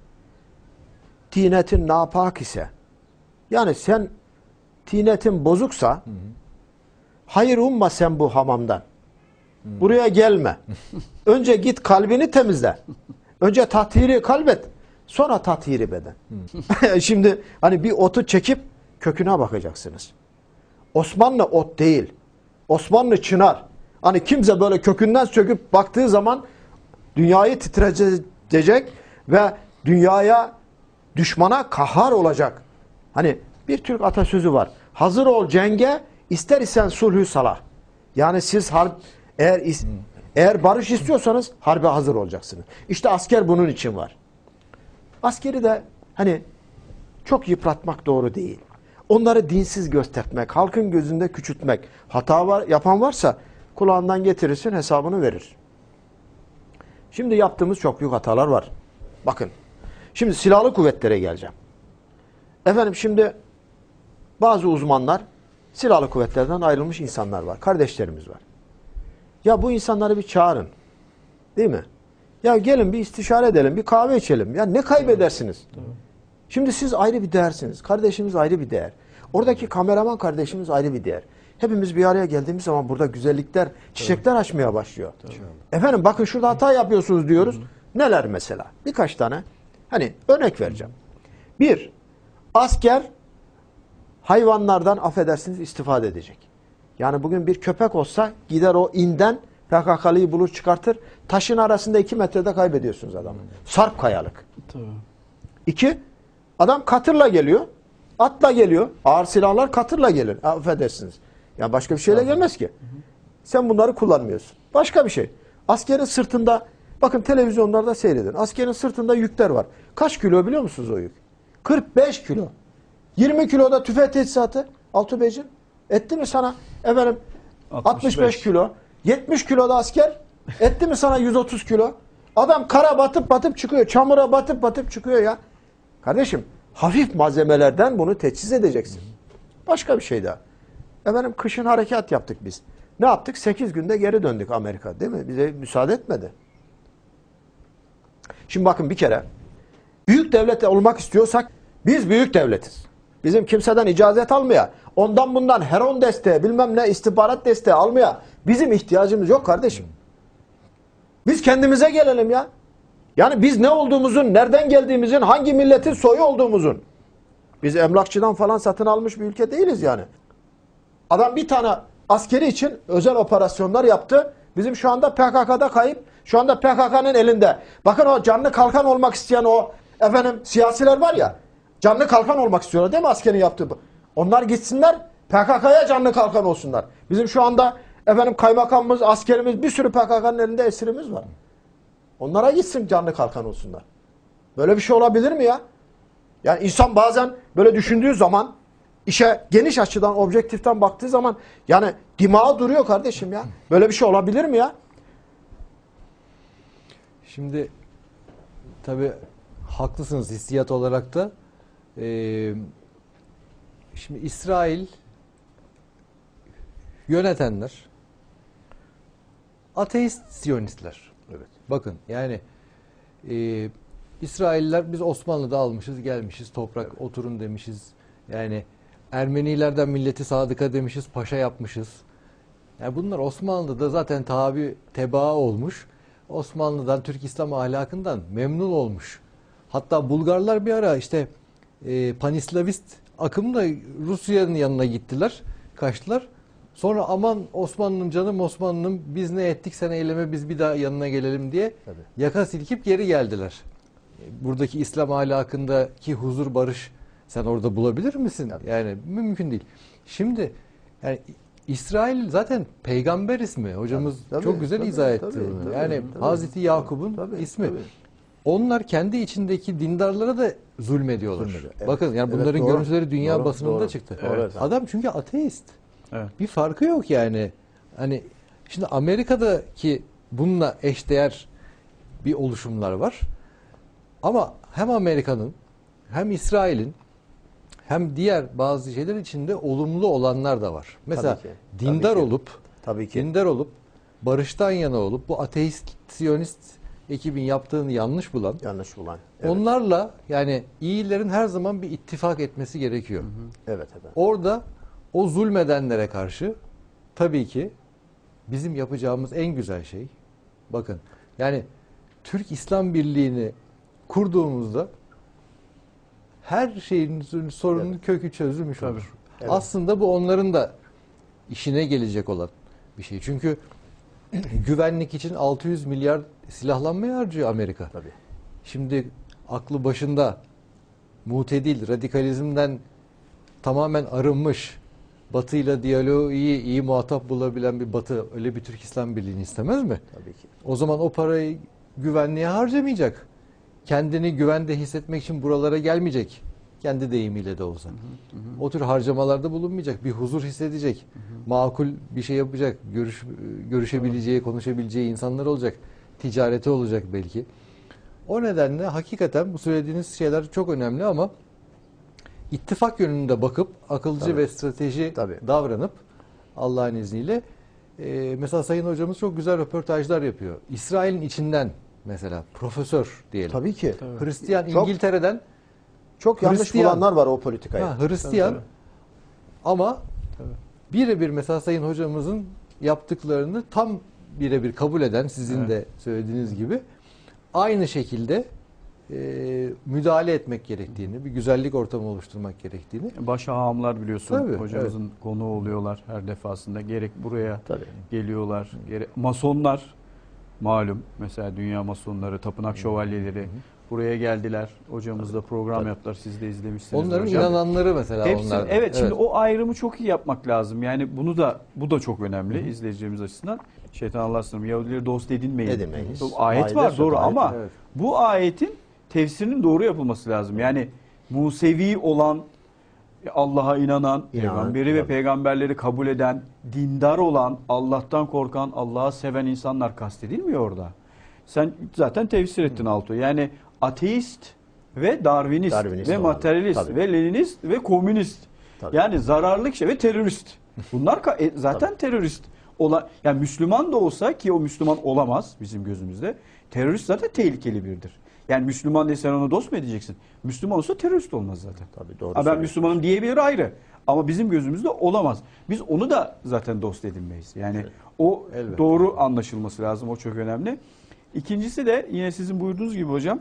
Tinetin napak ise yani sen tinetin bozuksa hmm. hayır umma sen bu hamamdan. Hmm. Buraya gelme. Önce git kalbini temizle. Önce tathiri kalbet. Sonra tathiri beden. Hmm. Şimdi hani bir otu çekip köküne bakacaksınız. Osmanlı ot değil. Osmanlı çınar. Hani kimse böyle kökünden söküp baktığı zaman dünyayı titretecek ve dünyaya düşmana kahhar olacak. Hani bir Türk atasözü var. Hazır ol cenge, ister isen sulhü salah. Yani siz harp eğer eğer barış istiyorsanız harbe hazır olacaksınız. İşte asker bunun için var. Askeri de hani çok yıpratmak doğru değil. Onları dinsiz göstermek, halkın gözünde küçültmek. Hata var, yapan varsa kulağından getirirsin, hesabını verir. Şimdi yaptığımız çok büyük hatalar var. Bakın. Şimdi silahlı kuvvetlere geleceğim. Efendim şimdi bazı uzmanlar silahlı kuvvetlerden ayrılmış insanlar var. Kardeşlerimiz var. Ya bu insanları bir çağırın. Değil mi? Ya gelin bir istişare edelim, bir kahve içelim. Ya ne kaybedersiniz? Tamam. Şimdi siz ayrı bir değersiniz. Kardeşimiz ayrı bir değer. Oradaki kameraman kardeşimiz ayrı bir değer. Hepimiz bir araya geldiğimiz zaman burada güzellikler, çiçekler evet. açmaya başlıyor. Tamam. Efendim bakın şurada hata yapıyorsunuz diyoruz. Hı hı. Neler mesela? Birkaç tane. Hani örnek vereceğim. Bir, asker hayvanlardan affedersiniz istifade edecek. Yani bugün bir köpek olsa gider o inden P K K'lıyı bulur çıkartır. Taşın arasında iki metrede kaybediyorsunuz adamı. Hı. Sarp kayalık. Tamam. İki, adam katırla geliyor. Atla geliyor. Ağır silahlar katırla gelir. Affedersiniz. Ya başka bir şeyle gelmez ki. Hı hı. Sen bunları kullanmıyorsun. Başka bir şey. Askerin sırtında, bakın televizyonlarda seyredin. Askerin sırtında yükler var. Kaç kilo biliyor musunuz o yük? kırk beş kilo. yirmi kiloda tüfek teçhizatı Altuğ Beyciğim. Etti mi sana efendim altmış beş kilo? yetmiş kiloda asker etti mi sana yüz otuz kilo? Adam kara batıp batıp çıkıyor. Çamura batıp batıp çıkıyor ya. Kardeşim hafif malzemelerden bunu teçhiz edeceksin. Başka bir şey daha. Efendim kışın harekat yaptık biz. Ne yaptık? sekiz günde geri döndük Amerika, değil mi? Bize müsaade etmedi. Şimdi bakın bir kere büyük devlet olmak istiyorsak biz büyük devletiz. Bizim kimseden icazet almaya, ondan bundan heron desteği, bilmem ne istihbarat desteği almaya bizim ihtiyacımız yok kardeşim. Biz kendimize gelelim ya. Yani biz ne olduğumuzun, nereden geldiğimizin, hangi milletin soyu olduğumuzun. Biz emlakçıdan falan satın almış bir ülke değiliz yani. Adam bir tane askeri için özel operasyonlar yaptı. Bizim şu anda P K K'da kayıp. Şu anda P K K'nın elinde. Bakın o canlı kalkan olmak isteyen o efendim siyasiler var ya. Canlı kalkan olmak istiyorlar değil mi askerin yaptığı bu? Onlar gitsinler P K K'ya canlı kalkan olsunlar. Bizim şu anda efendim kaymakamımız, askerimiz, bir sürü P K K'nın elinde esirimiz var. Onlara gitsin canlı kalkan olsunlar. Böyle bir şey olabilir mi ya? Yani insan bazen böyle düşündüğü zaman, işe geniş açıdan, objektiften baktığı zaman yani dimağı duruyor kardeşim ya. Böyle bir şey olabilir mi ya? Şimdi tabii haklısınız hissiyat olarak da. Ee, şimdi İsrail yönetenler ateist Siyonistler. Evet. Bakın yani e, İsrailler biz Osmanlı'da almışız gelmişiz toprak evet. oturun demişiz. Yani Ermenilerden milleti sadıka demişiz paşa yapmışız. Yani bunlar Osmanlı'da zaten tabi tebaa olmuş. Osmanlı'dan Türk İslam ahlakından memnun olmuş. Hatta Bulgarlar bir ara işte e, Panislavist akımla Rusya'nın yanına gittiler. Kaçtılar. Sonra aman Osmanlı'nın canım Osmanlı'nın biz ne ettik sen eyleme biz bir daha yanına gelelim diye Tabii. yaka silkip geri geldiler. Buradaki İslam ahlakındaki huzur barış sen orada bulabilir misin? Tabii. Yani mümkün değil. Şimdi yani İsrail zaten peygamber ismi. Hocamız tabii, çok güzel tabii, izah etti tabii, bunu. Tabii, yani tabii, Hazreti Yakup'un ismi. Tabii. Onlar kendi içindeki dindarlara da zulmediyorlar. Zulmediyor, evet. Bakın yani bunların evet, görüntüleri dünya doğru, basınında doğru. çıktı. Evet. Adam çünkü ateist. Evet. Bir farkı yok yani. Hani şimdi Amerika'daki bununla eşdeğer bir oluşumlar var. Ama hem Amerika'nın hem İsrail'in hem diğer bazı şeyler içinde olumlu olanlar da var. Mesela tabii ki, dindar tabii ki. olup tabii ki. dindar olup barıştan yana olup bu ateist Siyonist ekibin yaptığını yanlış bulan yanlış bulan. Evet. Onlarla yani iyilerin her zaman bir ittifak etmesi gerekiyor. Hı hı. Evet efendim. Orada o zulmedenlere karşı tabii ki bizim yapacağımız en güzel şey bakın yani Türk İslam Birliği'ni kurduğumuzda her şeyin sorunun evet. kökü çözülmüş tabii. olur. Evet. Aslında bu onların da işine gelecek olan bir şey. Çünkü güvenlik için altı yüz milyar silahlanmaya harcıyor Amerika. Tabii. Şimdi aklı başında mutedil, radikalizmden tamamen arınmış, Batı'yla diyaloğu iyi, iyi muhatap bulabilen bir Batı öyle bir Türk İslam Birliği'ni istemez mi? Tabii ki. O zaman o parayı güvenliğe harcamayacak. Kendini güvende hissetmek için buralara gelmeyecek. Kendi deyimiyle de olsa. Hı hı, hı. O tür harcamalarda bulunmayacak. Bir huzur hissedecek. Hı hı. Makul bir şey yapacak. Görüş, görüşebileceği, konuşabileceği insanlar olacak. Ticareti olacak belki. O nedenle hakikaten bu söylediğiniz şeyler çok önemli ama ittifak yönünde bakıp akılcı Tabii. ve strateji Tabii. davranıp Allah'ın izniyle e, mesela Sayın Hocamız çok güzel röportajlar yapıyor. İsrail'in içinden mesela profesör diyelim. Tabii ki. Tabii. Hristiyan çok, İngiltere'den çok yanlış Hristiyan, bulanlar var o politikayı. Ha, Hristiyan tabii, tabii. ama birebir mesela Sayın Hocamızın yaptıklarını tam birebir kabul eden sizin evet. de söylediğiniz gibi aynı şekilde e, müdahale etmek gerektiğini, bir güzellik ortamı oluşturmak gerektiğini. Baş hahamlar biliyorsun Tabii, hocamızın evet. konuğu oluyorlar her defasında. Gerek buraya Tabii. geliyorlar, gerek masonlar malum mesela dünya masonları, tapınak şövalyeleri hı hı. Buraya geldiler. Hocamızla program Tabii. yaptılar. Siz de izlemişsiniz Onların hocam. inananları mesela Hepsi, onlar. evet, şimdi o ayrımı çok iyi yapmak lazım. Yani bunu da bu da çok önemli Hı hı. izleyicilerimiz açısından. Şeytan Allah'a sığınırım. Yahudileri dost edinmeyin. Edinmeyiniz. Bu ayet Maide var sonu doğru ayet. ama Evet. bu ayetin tefsirinin doğru yapılması lazım. Yani Musevi olan, Allah'a inanan, peygamberi ve tabii. peygamberleri kabul eden, dindar olan, Allah'tan korkan, Allah'ı seven insanlar kastedilmiyor orada. Sen zaten tefsir ettin Alto. Yani ateist ve Darwinist, Darwinist ve olan, materyalist tabii. ve Leninist ve komünist. Tabii. Yani zararlı kişi ve terörist. Bunlar ka- e, zaten Tabii. terörist. Ola, yani Müslüman da olsa ki o Müslüman olamaz bizim gözümüzde. Terörist zaten tehlikeli biridir. Yani Müslüman diye sen onu dost mu edeceksin? Müslüman olsa terörist olmaz zaten. Tabii, doğru Ha, ben söylüyorsunuz. Müslümanım diyebilir ayrı. Ama bizim gözümüzde olamaz. Biz onu da zaten dost edinmeyiz. Yani Evet. o Elbette. doğru anlaşılması lazım. O çok önemli. İkincisi de yine sizin buyurduğunuz gibi hocam.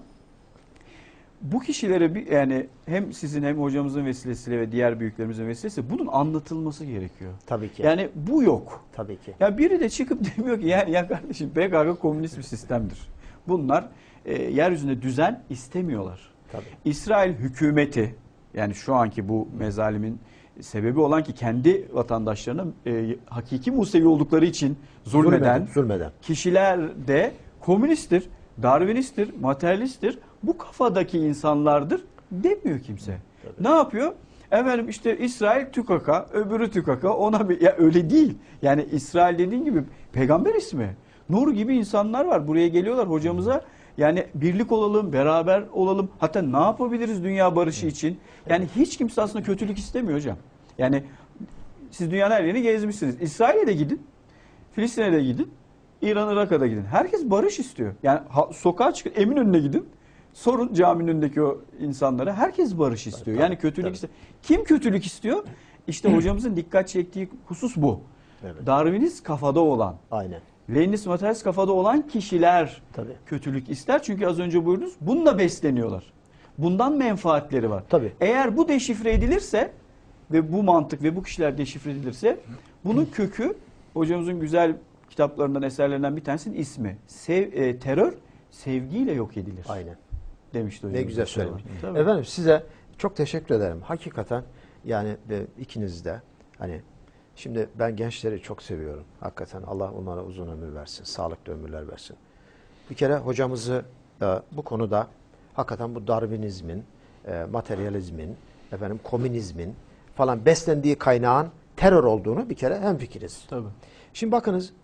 Bu kişilere bir, yani hem sizin hem hocamızın vesilesiyle ve diğer büyüklerimizin vesilesiyle bunun anlatılması gerekiyor. Tabii ki. Yani bu yok. Tabii ki. Ya biri de çıkıp demiyor ki yani ya kardeşim P K K komünist bir sistemdir. Bunlar e, yeryüzünde düzen istemiyorlar. Tabii. İsrail hükümeti yani şu anki bu mezalimin sebebi olan ki kendi vatandaşlarına e, hakiki Musevi oldukları için zulmeden, Zulmeden. Zulmeden. kişiler de komünisttir, Darwinisttir, materyalisttir. Bu kafadaki insanlardır demiyor kimse. Tabii. Ne yapıyor? Efendim işte İsrail tükaka, öbürü tükaka ona bir ya öyle değil. Yani İsrail dediğin gibi peygamber ismi. Nur gibi insanlar var. Buraya geliyorlar hocamıza. Yani birlik olalım, beraber olalım. Hatta ne yapabiliriz dünya barışı için? Yani hiç kimse aslında kötülük istemiyor hocam. Yani siz dünyanın her yerini gezmişsiniz. İsrail'e de gidin, Filistin'e de gidin, İran, Irak'a da gidin. Herkes barış istiyor. Yani ha, sokağa çıkın, Eminönü'ne gidin. Sorun caminin önündeki o insanlara. Herkes barış istiyor. Tabii, Yani kötülük tabii. istiyor. Kim kötülük istiyor? İşte hocamızın dikkat çektiği husus bu. Evet. Darwinist kafada olan, Aynen. Leninist materyalist kafada olan kişiler Tabii. kötülük ister. Çünkü az önce buyurdunuz bununla besleniyorlar. Bundan menfaatleri var. Tabii. Eğer bu deşifre edilirse ve bu mantık ve bu kişiler deşifre edilirse bunun kökü hocamızın güzel kitaplarından, eserlerinden bir tanesinin ismi. Sev, e, terör sevgiyle yok edilir. Aynen. Demişti Ne hocamız. güzel söylemiş. Tabii. Efendim size çok teşekkür ederim. Hakikaten yani e, ikiniz de hani şimdi ben gençleri çok seviyorum. Hakikaten Allah onlara uzun ömür versin. Sağlıklı ömürler versin. Bir kere hocamızı e, bu konuda hakikaten bu Darwinizmin, e, materyalizmin, efendim komünizmin falan beslendiği kaynağın terör olduğunu bir kere hemfikiriz. Tabii. Şimdi bakınız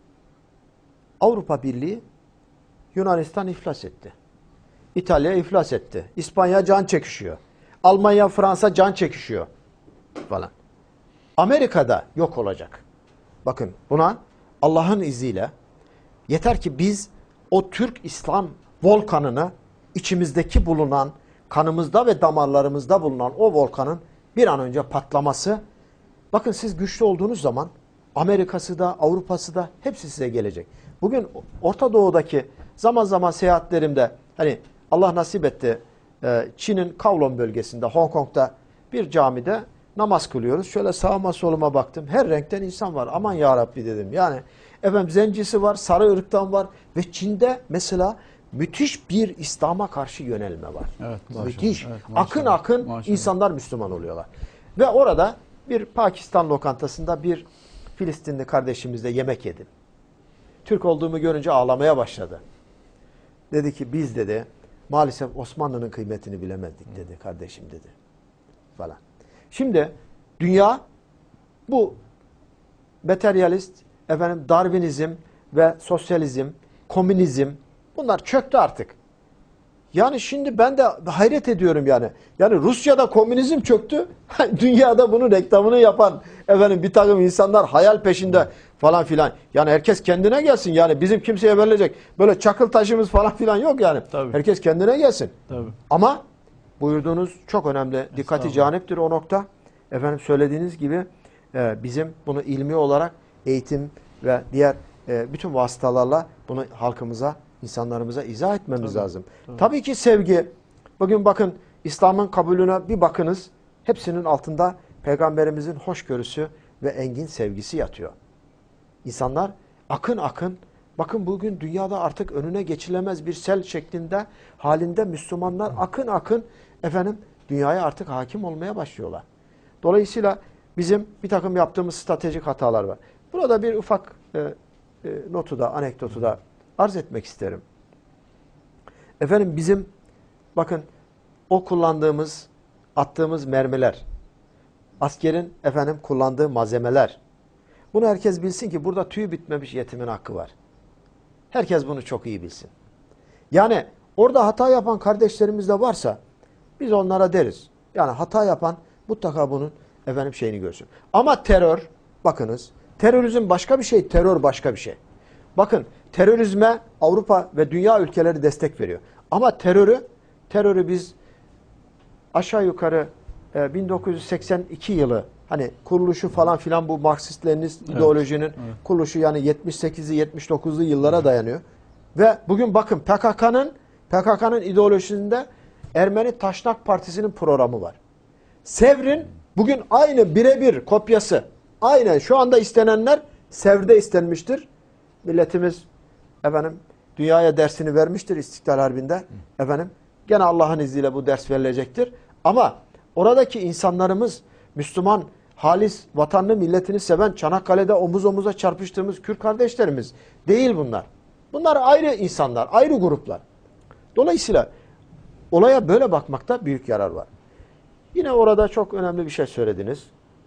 Avrupa Birliği Yunanistan iflas etti. İtalya iflas etti. İspanya can çekişiyor. Almanya, Fransa can çekişiyor falan. Amerika'da yok olacak. Bakın buna Allah'ın izniyle yeter ki biz o Türk İslam volkanını içimizdeki bulunan, kanımızda ve damarlarımızda bulunan o volkanın bir an önce patlaması. Bakın siz güçlü olduğunuz zaman Amerika'sı da Avrupa'sı da hepsi size gelecek. Bugün Orta Doğu'daki zaman zaman seyahatlerimde hani Allah nasip etti Çin'in Kowloon bölgesinde Hong Kong'da bir camide namaz kılıyoruz. Şöyle sağıma soluma baktım. Her renkten insan var. Aman ya Rabbi dedim. Yani efendim zencisi var, sarı ırktan var ve Çin'de mesela müthiş bir İslam'a karşı yönelme var. Evet, maşallah. Müthiş. Evet, maşallah. akın akın Maşallah. insanlar Müslüman oluyorlar. Ve orada bir Pakistan lokantasında bir Filistinli kardeşimizle yemek yedim. Türk olduğumu görünce ağlamaya başladı. Dedi ki biz dedi maalesef Osmanlı'nın kıymetini bilemezdik dedi kardeşim dedi. Falan. Şimdi dünya bu materyalist, efendim Darwinizm ve sosyalizm, komünizm bunlar çöktü artık. Yani şimdi ben de hayret ediyorum yani. Yani Rusya'da komünizm çöktü. Dünyada bunun reklamını yapan efendim bir takım insanlar hayal peşinde falan filan. Yani herkes kendine gelsin. Yani bizim kimseye verilecek böyle çakıl taşımız falan filan yok yani. Tabii. Herkes kendine gelsin. Tabii. Ama buyurduğunuz çok önemli. Dikkati caniptir o nokta. Efendim söylediğiniz gibi e, bizim bunu ilmi olarak eğitim ve diğer e, bütün vasıtalarla bunu halkımıza, insanlarımıza izah etmemiz Tabii, lazım. tabii. Tabii ki sevgi. Bugün bakın İslam'ın kabulüne bir bakınız. Hepsinin altında Peygamberimizin hoşgörüsü ve engin sevgisi yatıyor. İnsanlar akın akın Bakın bugün dünyada artık önüne geçilemez bir sel şeklinde halinde Müslümanlar akın akın efendim dünyaya artık hakim olmaya başlıyorlar. Dolayısıyla bizim bir takım yaptığımız stratejik hatalar var. Burada bir ufak e, e, notu da, anekdotu da arz etmek isterim. Efendim bizim bakın o kullandığımız, attığımız mermiler, askerin efendim kullandığı malzemeler. Bunu herkes bilsin ki burada tüyü bitmemiş yetimin hakkı var. Herkes bunu çok iyi bilsin. Yani orada hata yapan kardeşlerimiz de varsa biz onlara deriz. Yani hata yapan mutlaka bunun efendim şeyini görsün. Ama terör, bakınız, terörizm başka bir şey, terör başka bir şey. Bakın terörizme Avrupa ve dünya ülkeleri destek veriyor. Ama terörü, terörü biz aşağı yukarı e, bin dokuz yüz seksen iki yılı hani kuruluşu falan filan bu Marksist-Leninist evet. ideolojinin evet. kuruluşu yani yetmiş sekizli yetmiş dokuzlu yıllara evet. dayanıyor. Ve bugün bakın P K K'nın P K K'nın ideolojisinde Ermeni Taşnak Partisi'nin programı var. Sevr'in bugün aynı birebir kopyası. Aynen şu anda istenenler Sevr'de istenmiştir. Milletimiz efendim dünyaya dersini vermiştir İstiklal Harbi'nde. Hı. Efendim gene Allah'ın izniyle bu ders verilecektir. Ama oradaki insanlarımız Müslüman, halis, vatanını, milletini seven, Çanakkale'de omuz omuza çarpıştığımız Kürt kardeşlerimiz değil bunlar. Bunlar ayrı insanlar, ayrı gruplar. Dolayısıyla olaya böyle bakmakta büyük yarar var. Yine orada çok önemli bir şey söylediniz.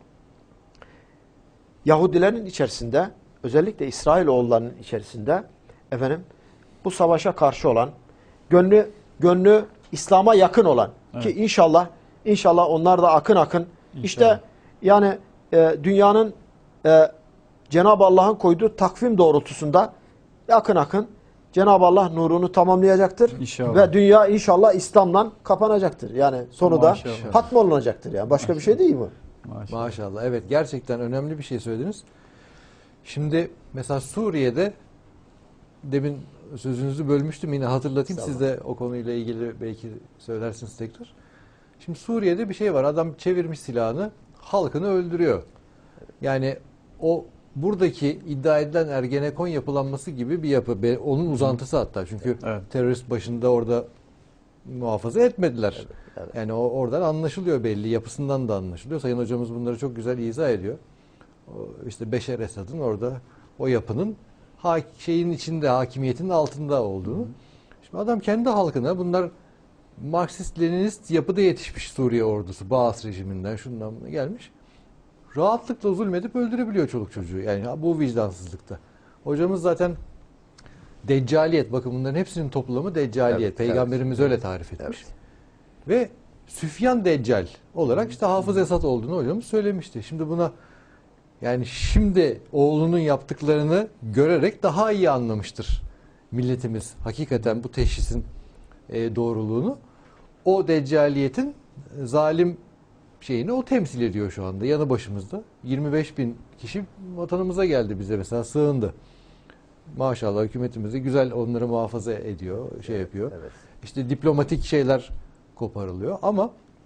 Yahudilerin içerisinde, özellikle İsrailoğullarının içerisinde efendim bu savaşa karşı olan, gönlü gönlü İslam'a yakın olan evet. ki inşallah inşallah onlar da akın akın İnşallah. İşte yani e, dünyanın e, Cenab-ı Allah'ın koyduğu takvim doğrultusunda akın akın Cenab-ı Allah nurunu tamamlayacaktır. İnşallah. Ve dünya inşallah İslam'dan kapanacaktır. Yani sonu da hatmolunacaktır. Yani başka Maşallah. Bir şey değil mi? Maşallah. Maşallah. Evet gerçekten önemli bir şey söylediniz. Şimdi mesela Suriye'de demin sözünüzü bölmüştüm yine hatırlatayım. Siz de o konuyla ilgili belki söylersiniz tekrar. Şimdi Suriye'de bir şey var. Adam çevirmiş silahını, halkını öldürüyor. Yani o buradaki iddia edilen Ergenekon yapılanması gibi bir yapı. Onun uzantısı hatta. Çünkü evet. terörist başında orada muhafaza etmediler. Evet, evet. Yani o oradan anlaşılıyor belli. Yapısından da anlaşılıyor. Sayın hocamız bunları çok güzel izah ediyor. O işte Beşer Esad'ın orada o yapının şeyin içinde, hakimiyetin altında olduğunu. Hı. Şimdi adam kendi halkına bunlar Marksist-Leninist yapıda yetişmiş Suriye ordusu. Baas rejiminden şundan gelmiş. Rahatlıkla zulmedip öldürebiliyor çoluk çocuğu. Yani bu vicdansızlıkta. Hocamız zaten deccaliyet. Bakın bunların hepsinin toplamı deccaliyet. Evet, Peygamberimiz evet. öyle tarif etmiş. Evet. Ve Süfyan Deccal olarak işte Hafız Esad olduğunu hocamız söylemişti. Şimdi buna yani şimdi oğlunun yaptıklarını görerek daha iyi anlamıştır milletimiz. Hakikaten bu teşhisin e, doğruluğunu. O deccaliyetin zalim şeyini o temsil ediyor şu anda yanı başımızda. yirmi beş bin kişi vatanımıza geldi bize mesela sığındı. Maşallah hükümetimiz de güzel onları muhafaza ediyor, şey yapıyor. Evet. İşte diplomatik şeyler koparılıyor ama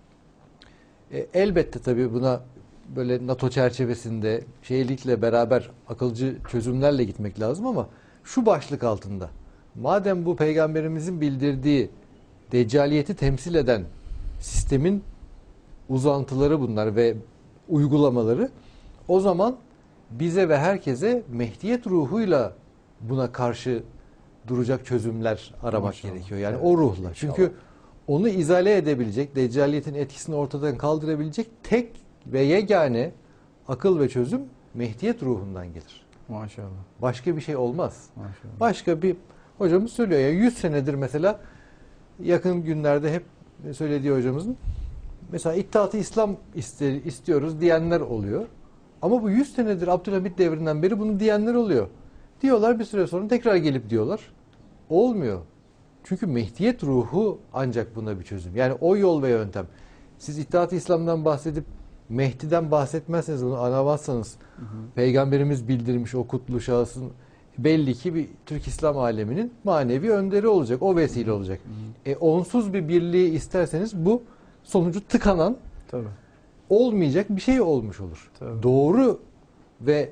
e, elbette tabii buna böyle NATO çerçevesinde şeylikle beraber akılcı çözümlerle gitmek lazım ama şu başlık altında madem bu peygamberimizin bildirdiği deccaliyeti temsil eden sistemin uzantıları bunlar ve uygulamaları o zaman bize ve herkese Mehdiyet ruhuyla buna karşı duracak çözümler aramak Maşallah. Gerekiyor. Yani evet, o ruhla. Çünkü inşallah. Onu izale edebilecek, deccaliyetin etkisini ortadan kaldırabilecek tek ve yegane akıl ve çözüm Mehdiyet ruhundan gelir. Maşallah. Başka bir şey olmaz. Maşallah. Başka bir hocamız söylüyor ya yüz senedir mesela yakın günlerde hep söylediği hocamızın mesela İttihat-ı İslam iste, istiyoruz diyenler oluyor. Ama bu yüz senedir Abdülhamit devrinden beri bunu diyenler oluyor. Diyorlar bir süre sonra tekrar gelip diyorlar. Olmuyor. Çünkü Mehdiyet ruhu ancak buna bir çözüm. Yani o yol ve yöntem. Siz İttihat-ı İslam'dan bahsedip Mehdi'den bahsetmezseniz bunu anlamazsanız hı hı. Peygamberimiz bildirmiş o kutlu şahsın belli ki bir Türk İslam aleminin manevi önderi olacak. O vesile olacak. Hı hı. E, onsuz bir birliği isterseniz bu sonucu tıkanan Tabii. olmayacak bir şey olmuş olur. Tabii. Doğru ve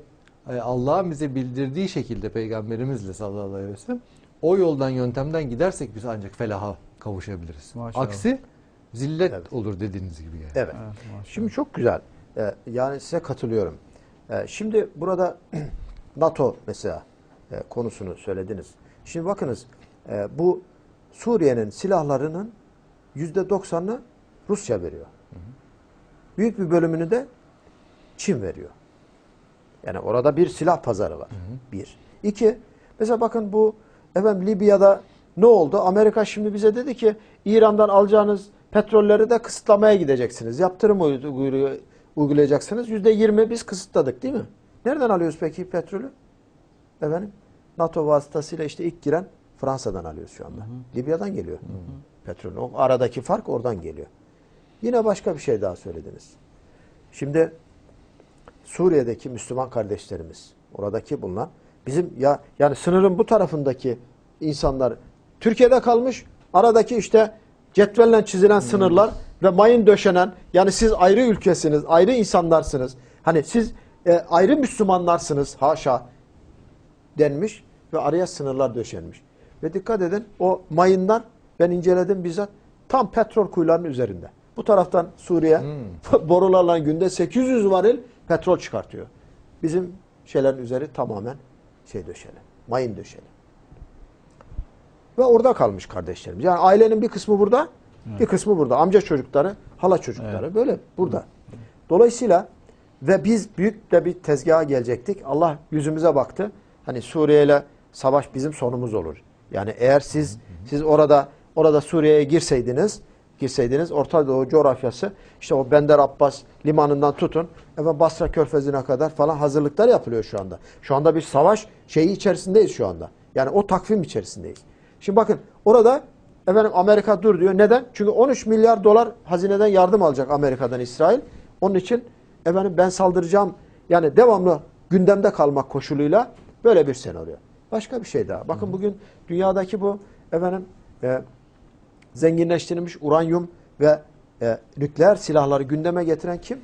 e, Allah'ın bize bildirdiği şekilde Peygamberimizle sallallahu aleyhi ve sellem o yoldan yöntemden gidersek biz ancak felaha kavuşabiliriz. Maşallah. Aksi zillet Evet. olur dediğiniz gibi yani. Evet. Evet, maşallah. Şimdi çok güzel. Ee, yani size katılıyorum. Ee, şimdi burada NATO mesela e, konusunu söylediniz. Şimdi bakınız e, bu Suriye'nin silahlarının yüzde doksanını Rusya veriyor. Hı hı. Büyük bir bölümünü de Çin veriyor. Yani orada bir silah pazarı var. Hı hı. Bir. İki, mesela bakın bu efendim Libya'da ne oldu? Amerika şimdi bize dedi ki İran'dan alacağınız petrolleri de kısıtlamaya gideceksiniz. Yaptırım uygulayacaksınız. yüzde yirmi biz kısıtladık değil mi? Nereden alıyoruz peki petrolü? Efendim NATO vasıtasıyla işte ilk giren Fransa'dan alıyoruz şu anda. Hı hı. Libya'dan geliyor. Hı hı. Petrol. O aradaki fark oradan geliyor. Yine başka bir şey daha söylediniz. Şimdi Suriye'deki Müslüman kardeşlerimiz, oradaki bulunan bizim ya yani sınırın bu tarafındaki insanlar Türkiye'de kalmış, aradaki işte cetvelle çizilen hmm. sınırlar ve mayın döşenen, yani siz ayrı ülkesiniz, ayrı insanlarsınız. Hani siz e, ayrı Müslümanlarsınız, haşa denmiş ve araya sınırlar döşenmiş. Ve dikkat edin, o mayınlar ben inceledim bizzat tam petrol kuyularının üzerinde. Bu taraftan Suriye hmm. borularla günde sekiz yüz varil petrol çıkartıyor. Bizim şeylerin üzeri tamamen şey döşeli, mayın döşeli. Ve orada kalmış kardeşlerimiz. Yani ailenin bir kısmı burada, evet. bir kısmı burada. Amca çocukları, hala çocukları evet. böyle burada. Dolayısıyla ve biz büyük de bir tezgaha gelecektik. Allah yüzümüze baktı. Hani Suriye ile savaş bizim sonumuz olur. Yani eğer siz siz orada orada Suriye'ye girseydiniz, girseydiniz Orta Doğu coğrafyası işte o Bender Abbas limanından tutun efendim Basra Körfezi'ne kadar falan hazırlıklar yapılıyor şu anda. Şu anda bir savaş şeyi içerisindeyiz şu anda. Yani o takvim içerisindeyiz. Şimdi bakın orada efendim Amerika dur diyor. Neden? Çünkü on üç milyar dolar hazineden yardım alacak Amerika'dan İsrail. Onun için efendim ben saldıracağım yani devamlı gündemde kalmak koşuluyla böyle bir senaryo. Başka bir şey daha. Bakın bugün dünyadaki bu efendim e, zenginleştirilmiş uranyum ve e, nükleer silahları gündeme getiren kim?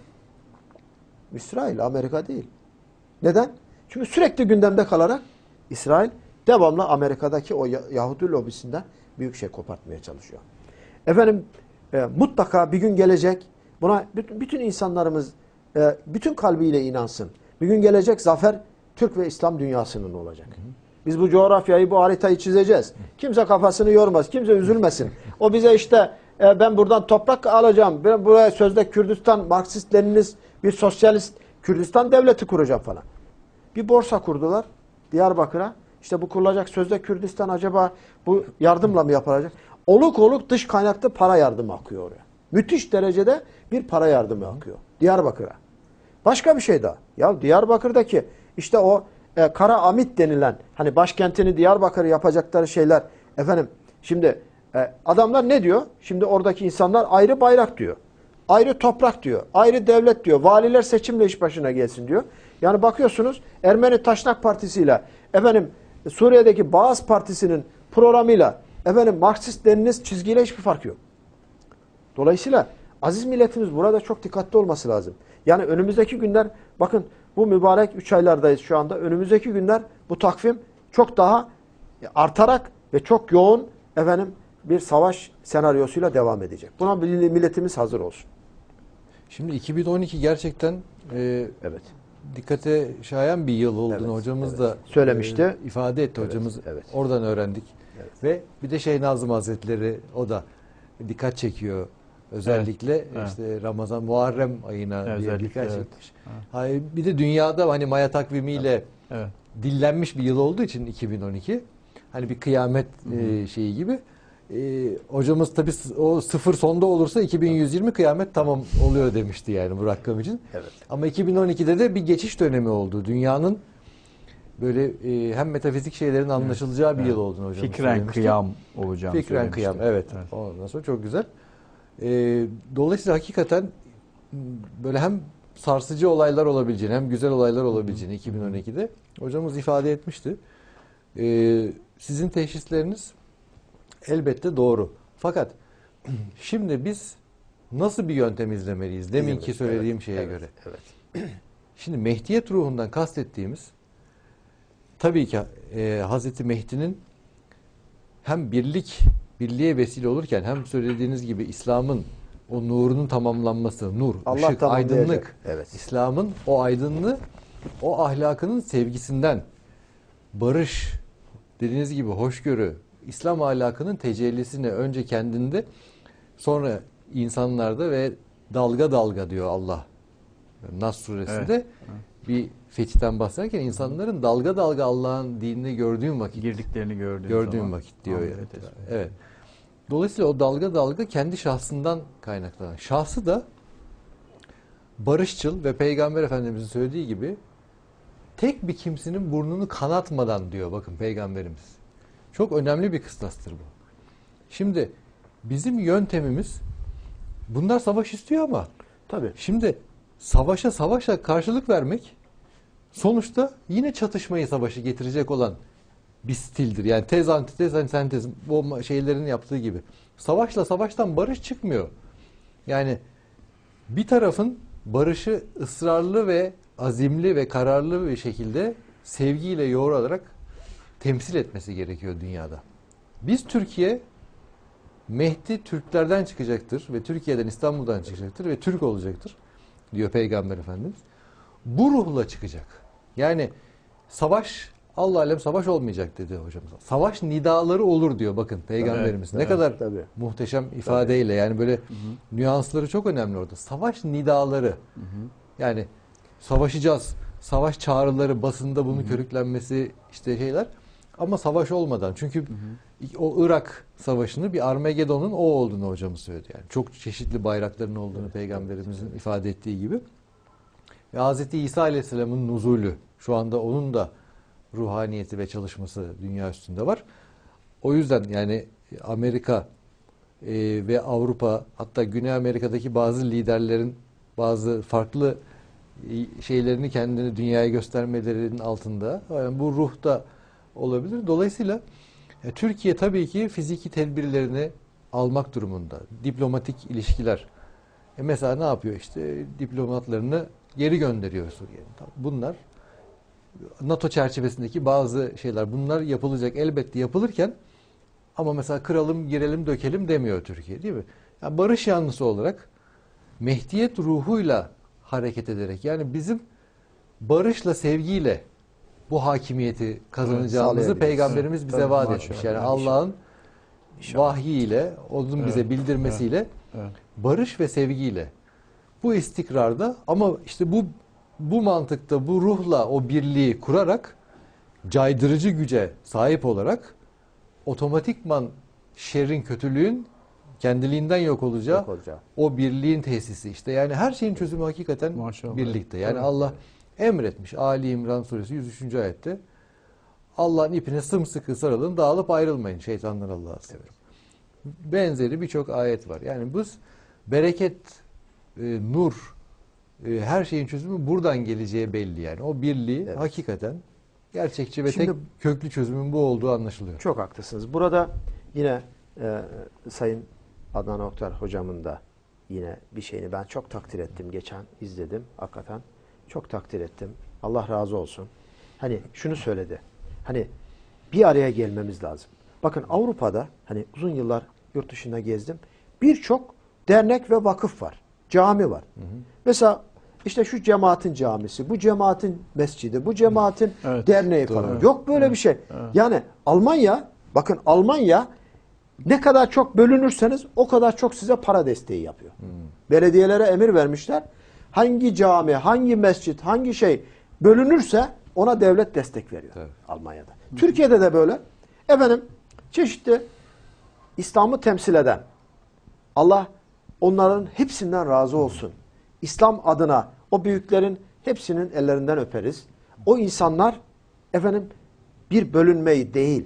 İsrail, Amerika değil. Neden? Çünkü sürekli gündemde kalarak İsrail devamlı Amerika'daki o Yahudi lobisinden büyük şey kopartmaya çalışıyor. Efendim e, mutlaka bir gün gelecek, buna bütün, bütün insanlarımız e, bütün kalbiyle inansın. Bir gün gelecek zafer Türk ve İslam dünyasının olacak. Biz bu coğrafyayı, bu haritayı çizeceğiz. Kimse kafasını yormaz, kimse üzülmesin. O bize işte e, ben buradan toprak alacağım, ben buraya sözde Kürdistan, Marksist, Leninist, bir sosyalist Kürdistan devleti kuracağım falan. Bir borsa kurdular Diyarbakır'a. İşte bu kurulacak sözde Kürdistan acaba bu yardımla mı yapılacak? Oluk oluk dış kaynaklı para yardımı akıyor oraya. Müthiş derecede bir para yardımı akıyor Diyarbakır'a. Başka bir şey daha. Ya Diyarbakır'daki işte o e, Kara Amit denilen hani başkentini Diyarbakır yapacakları şeyler efendim şimdi e, adamlar ne diyor? Şimdi oradaki insanlar ayrı bayrak diyor. Ayrı toprak diyor. Ayrı devlet diyor. Valiler seçimle iş başına gelsin diyor. Yani bakıyorsunuz Ermeni Taşnak Partisi ile efendim Suriye'deki Baas Partisi'nin programıyla efendim Marksist Leninist çizgiyle hiçbir fark yok. Dolayısıyla aziz milletimiz burada çok dikkatli olması lazım. Yani önümüzdeki günler bakın bu mübarek üç aylardayız şu anda. Önümüzdeki günler bu takvim çok daha artarak ve çok yoğun efendim bir savaş senaryosuyla devam edecek. Buna milletimiz hazır olsun. Şimdi iki bin on iki gerçekten e, evet. dikkate şayan bir yıl olduğunu evet, hocamız evet. da söylemişti. E, ifade etti evet, hocamız. Evet. Oradan öğrendik. Evet. Ve bir de Şeyh Nazım Hazretleri o da dikkat çekiyor. Özellikle evet. işte evet. Ramazan, Muharrem ayına evet, diye dikkat evet. çekmiş. Evet. Bir de dünyada hani Maya takvimiyle evet. Evet. dillenmiş bir yıl olduğu için iki bin on iki hani bir kıyamet e, şeyi gibi. E, hocamız tabii o sıfır sonda olursa iki bin yüz yirmi kıyamet tamam oluyor demişti yani bu rakam için. Evet. Ama iki bin on ikide de bir geçiş dönemi oldu. Dünyanın böyle e, hem metafizik şeylerin anlaşılacağı evet. bir yıl olduğunu hocamız Fikren söylemişti. kıyam olacağını Fikren kıyam evet. evet. Ondan sonra çok güzel. E, dolayısıyla hakikaten böyle hem sarsıcı olaylar olabileceğini hem güzel olaylar olabileceğini iki bin on ikide hocamız ifade etmişti. E, sizin teşhisleriniz elbette doğru. Fakat şimdi biz nasıl bir yöntem izlemeliyiz? Deminki söylediğim evet, şeye evet, göre. Evet. Şimdi Mehdiyet ruhundan kastettiğimiz tabii ki e, Hazreti Mehdi'nin hem birlik, birliğe vesile olurken hem söylediğiniz gibi İslam'ın o nurunun tamamlanması, nur, Allah ışık, tamamlayacak. aydınlık. Evet. İslam'ın o aydınlığı, o ahlakının sevgisinden, barış, dediğiniz gibi hoşgörü, İslam ahlakının tecellisini önce kendinde, sonra insanlarda ve dalga dalga diyor Allah. Nas suresinde Evet. bir fetihten bahsederken insanların dalga dalga Allah'ın dinini gördüğüm vakit, Girdiklerini gördüğün, gördüğüm zaman vakit diyor. Ahmet Yani. Efendi. Evet. Dolayısıyla o dalga dalga kendi şahsından kaynaklanan. Şahsı da barışçıl ve Peygamber Efendimiz'in söylediği gibi tek bir kimsenin burnunu kanatmadan diyor bakın Peygamberimiz. Çok önemli bir kıstastır bu. Şimdi bizim yöntemimiz, bunlar savaş istiyor ama Tabii. şimdi savaşa savaşa karşılık vermek sonuçta yine çatışmayı, savaşı getirecek olan bir stildir. Yani tez, antitez, hani sentez, bu şeylerin yaptığı gibi. Savaşla savaştan barış çıkmıyor. Yani bir tarafın barışı ısrarlı ve azimli ve kararlı bir şekilde sevgiyle yoğrularak temsil etmesi gerekiyor dünyada. Biz Türkiye, Mehdi Türklerden çıkacaktır ve Türkiye'den, İstanbul'dan çıkacaktır ve Türk olacaktır diyor Peygamber Efendimiz. Bu ruhla çıkacak. Yani savaş, Allah alem savaş olmayacak dedi hocamız. Savaş nidaları olur diyor bakın Peygamberimiz. Evet, ne evet, kadar tabii. muhteşem ifadeyle, yani böyle hı hı. nüansları çok önemli orada. Savaş nidaları. Hı hı. Yani savaşacağız. Savaş çağrıları, basında bunun hı hı. körüklenmesi, işte şeyler. Ama savaş olmadan. Çünkü hı hı. o Irak Savaşı'nı bir Armagedon'un o olduğunu hocamız söyledi. Yani çok çeşitli bayrakların olduğunu evet, Peygamberimizin evet. ifade ettiği gibi. Ve Hazreti İsa Aleyhisselam'ın nuzulü, şu anda onun da ruhaniyeti ve çalışması dünya üstünde var. O yüzden yani Amerika e, ve Avrupa, hatta Güney Amerika'daki bazı liderlerin bazı farklı şeylerini kendini dünyaya göstermelerinin altında yani bu ruh da olabilir. Dolayısıyla e, Türkiye tabii ki fiziki tedbirlerini almak durumunda. Diplomatik ilişkiler. E mesela ne yapıyor işte? Diplomatlarını geri gönderiyor Suriye'ye. Bunlar NATO çerçevesindeki bazı şeyler. Bunlar yapılacak, elbette yapılırken, ama mesela kıralım, girelim, dökelim demiyor Türkiye, değil mi? Yani barış yanlısı olarak Mehdiyet ruhuyla hareket ederek, yani bizim barışla, sevgiyle bu hakimiyeti kazanacağımızı evet, Peygamberimiz bize vaat etmiş. Yani inşallah. Allah'ın vahyiyle, onun evet, bize bildirmesiyle, evet, evet. barış ve sevgiyle bu istikrarda, ama işte bu bu mantıkta, bu ruhla o birliği kurarak, caydırıcı güce sahip olarak otomatikman şerrin, kötülüğün kendiliğinden yok olacağı, yok olacağı. O birliğin tesisi işte. Yani her şeyin çözümü hakikaten maşallah birlikte. Yani evet, Allah emretmiş. Ali İmran suresi yüz üçüncü ayette Allah'ın ipine sımsıkı sarılın, dağılıp ayrılmayın. Şeytanlar Allah'a sever. Evet. Benzeri birçok ayet var. Yani bu bereket, e, nur, e, her şeyin çözümü buradan geleceği belli yani. O birliği evet, hakikaten gerçekçi ve Şimdi, tek köklü çözümün bu olduğu anlaşılıyor. Çok haklısınız. Burada yine e, Sayın Adnan Oktar hocamın da yine bir şeyini ben çok takdir ettim. Geçen izledim. Hakikaten çok takdir ettim. Allah razı olsun. Hani şunu söyledi. Hani bir araya gelmemiz lazım. Bakın Avrupa'da hani uzun yıllar yurt dışında gezdim. Birçok dernek ve vakıf var. Cami var. Hı hı. Mesela işte şu cemaatin camisi, bu cemaatin mescidi, bu cemaatin evet, derneği falan. Doğru. Yok böyle evet, bir şey. Evet. Yani Almanya, bakın Almanya ne kadar çok bölünürseniz o kadar çok size para desteği yapıyor. Hmm. Belediyelere emir vermişler. Hangi cami, hangi mescit, hangi şey bölünürse ona devlet destek veriyor. Evet. Almanya'da. Hmm. Türkiye'de de böyle. Efendim çeşitli İslam'ı temsil eden, Allah onların hepsinden razı olsun. İslam adına o büyüklerin hepsinin ellerinden öperiz. O insanlar efendim bir bölünmeyi değil.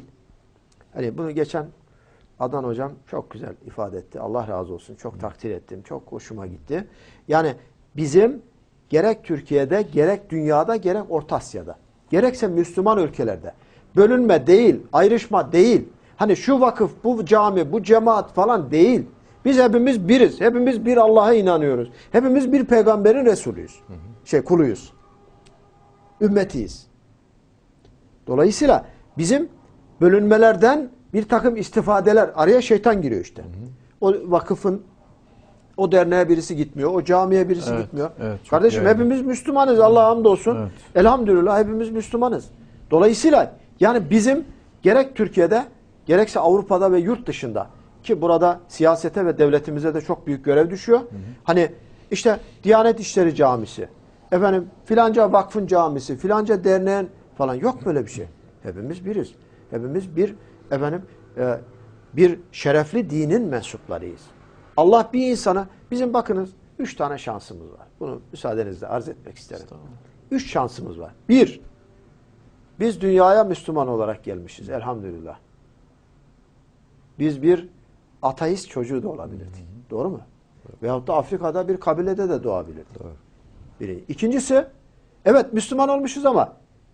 Hani bunu geçen Adnan hocam çok güzel ifade etti. Allah razı olsun. Çok takdir ettim. Çok hoşuma gitti. Yani bizim gerek Türkiye'de, gerek dünyada, gerek Orta Asya'da, gerekse Müslüman ülkelerde bölünme değil, ayrışma değil. Hani şu vakıf, bu cami, bu cemaat falan değil. Biz hepimiz biriz. Hepimiz bir Allah'a inanıyoruz. Hepimiz bir peygamberin Resulüyüz. Hı hı. Şey kuluyuz. ümmetiyiz. Dolayısıyla bizim bölünmelerden bir takım istifadeler, araya şeytan giriyor işte. Hı hı. O vakıfın, o derneğe birisi gitmiyor, o camiye birisi evet, gitmiyor. Evet, Kardeşim yani. hepimiz Müslümanız, Allah'a hamdolsun. Evet. Elhamdülillah hepimiz Müslümanız. Dolayısıyla yani bizim gerek Türkiye'de gerekse Avrupa'da ve yurt dışında, ki burada siyasete ve devletimize de çok büyük görev düşüyor. Hı hı. Hani işte Diyanet İşleri Camisi, efendim filanca vakfın camisi, filanca derneğin falan, yok böyle bir şey. Hepimiz biriz. Hepimiz bir efendim e, bir şerefli dinin mensuplarıyız. Allah bir insana, bizim bakınız üç tane şansımız var. Bunu müsaadenizle arz etmek isterim. Üç şansımız var. Bir, biz dünyaya Müslüman olarak gelmişiz elhamdülillah. Biz bir ateist çocuğu da olabilirdik. Hı hı. Doğru mu? Evet. Veyahut da Afrika'da bir kabilede de doğabilirdik. Doğru. Biri. İkincisi, evet Müslüman olmuşuz ama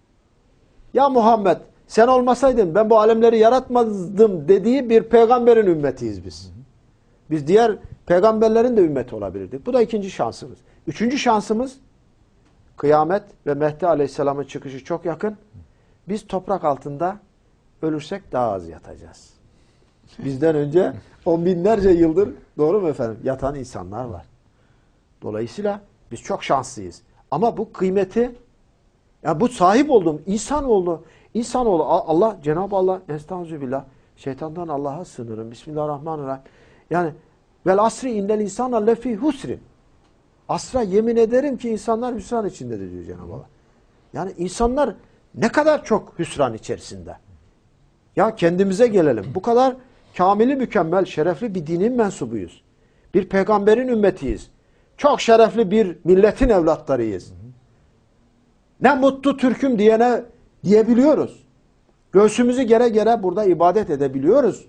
ya Muhammed sen olmasaydın ben bu alemleri yaratmazdım dediği bir peygamberin ümmetiyiz biz. Hı hı. Biz diğer peygamberlerin de ümmeti olabilirdik. Bu da ikinci şansımız. Üçüncü şansımız, kıyamet ve Mehdi Aleyhisselam'ın çıkışı çok yakın. Biz toprak altında ölürsek daha az yatacağız. Bizden önce on binlerce yıldır, doğru mu efendim, yatan insanlar var. Dolayısıyla biz çok şanslıyız. Ama bu kıymeti, ya bu sahip olduğum insan oldu. İnsanoğlu, Allah, Cenab-ı Allah, estağfirullah, şeytandan Allah'a sığınırım. Bismillahirrahmanirrahim. Yani vel asri innel insana lefi husrin. Asra yemin ederim ki insanlar hüsran içindedir diyor Cenab-ı Allah. Yani insanlar ne kadar çok hüsran içerisinde. Ya kendimize gelelim. Bu kadar kamili, mükemmel, şerefli bir dinin mensubuyuz. Bir peygamberin ümmetiyiz. Çok şerefli bir milletin evlatlarıyız. Ne mutlu Türk'üm diyene diyebiliyoruz. Göğsümüzü gere gere burada ibadet edebiliyoruz.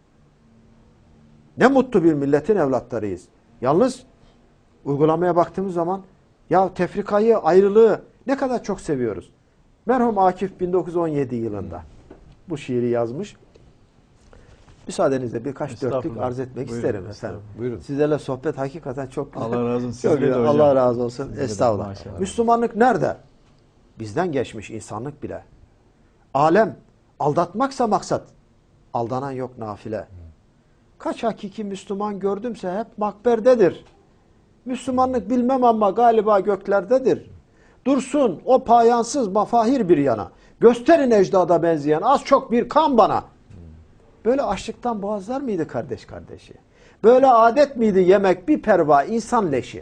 Ne mutlu bir milletin evlatlarıyız. Yalnız uygulamaya baktığımız zaman ya tefrikayı, ayrılığı ne kadar çok seviyoruz. Merhum Akif bin dokuz yüz on yedi yılında bu şiiri yazmış. Müsaadenizle birkaç dörtlük arz etmek buyurun, isterim efendim. Buyurun. Sizlerle sohbet hakikaten çok güzel. Allah razı olsun. Sizle de Allah hocam. razı olsun. Sizle Estağfurullah. Maşallah. Müslümanlık nerede? Bizden geçmiş insanlık bile. Alem aldatmaksa maksat. Aldanan yok nafile. Kaç hakiki Müslüman gördümse hep makberdedir. Müslümanlık bilmem ama galiba göklerdedir. Dursun o payansız mafahir bir yana. Gösterin ecdada benzeyen az çok bir kan bana. Böyle açlıktan boğazlar mıydı kardeş kardeşi? Böyle adet miydi yemek bir perva insan leşi?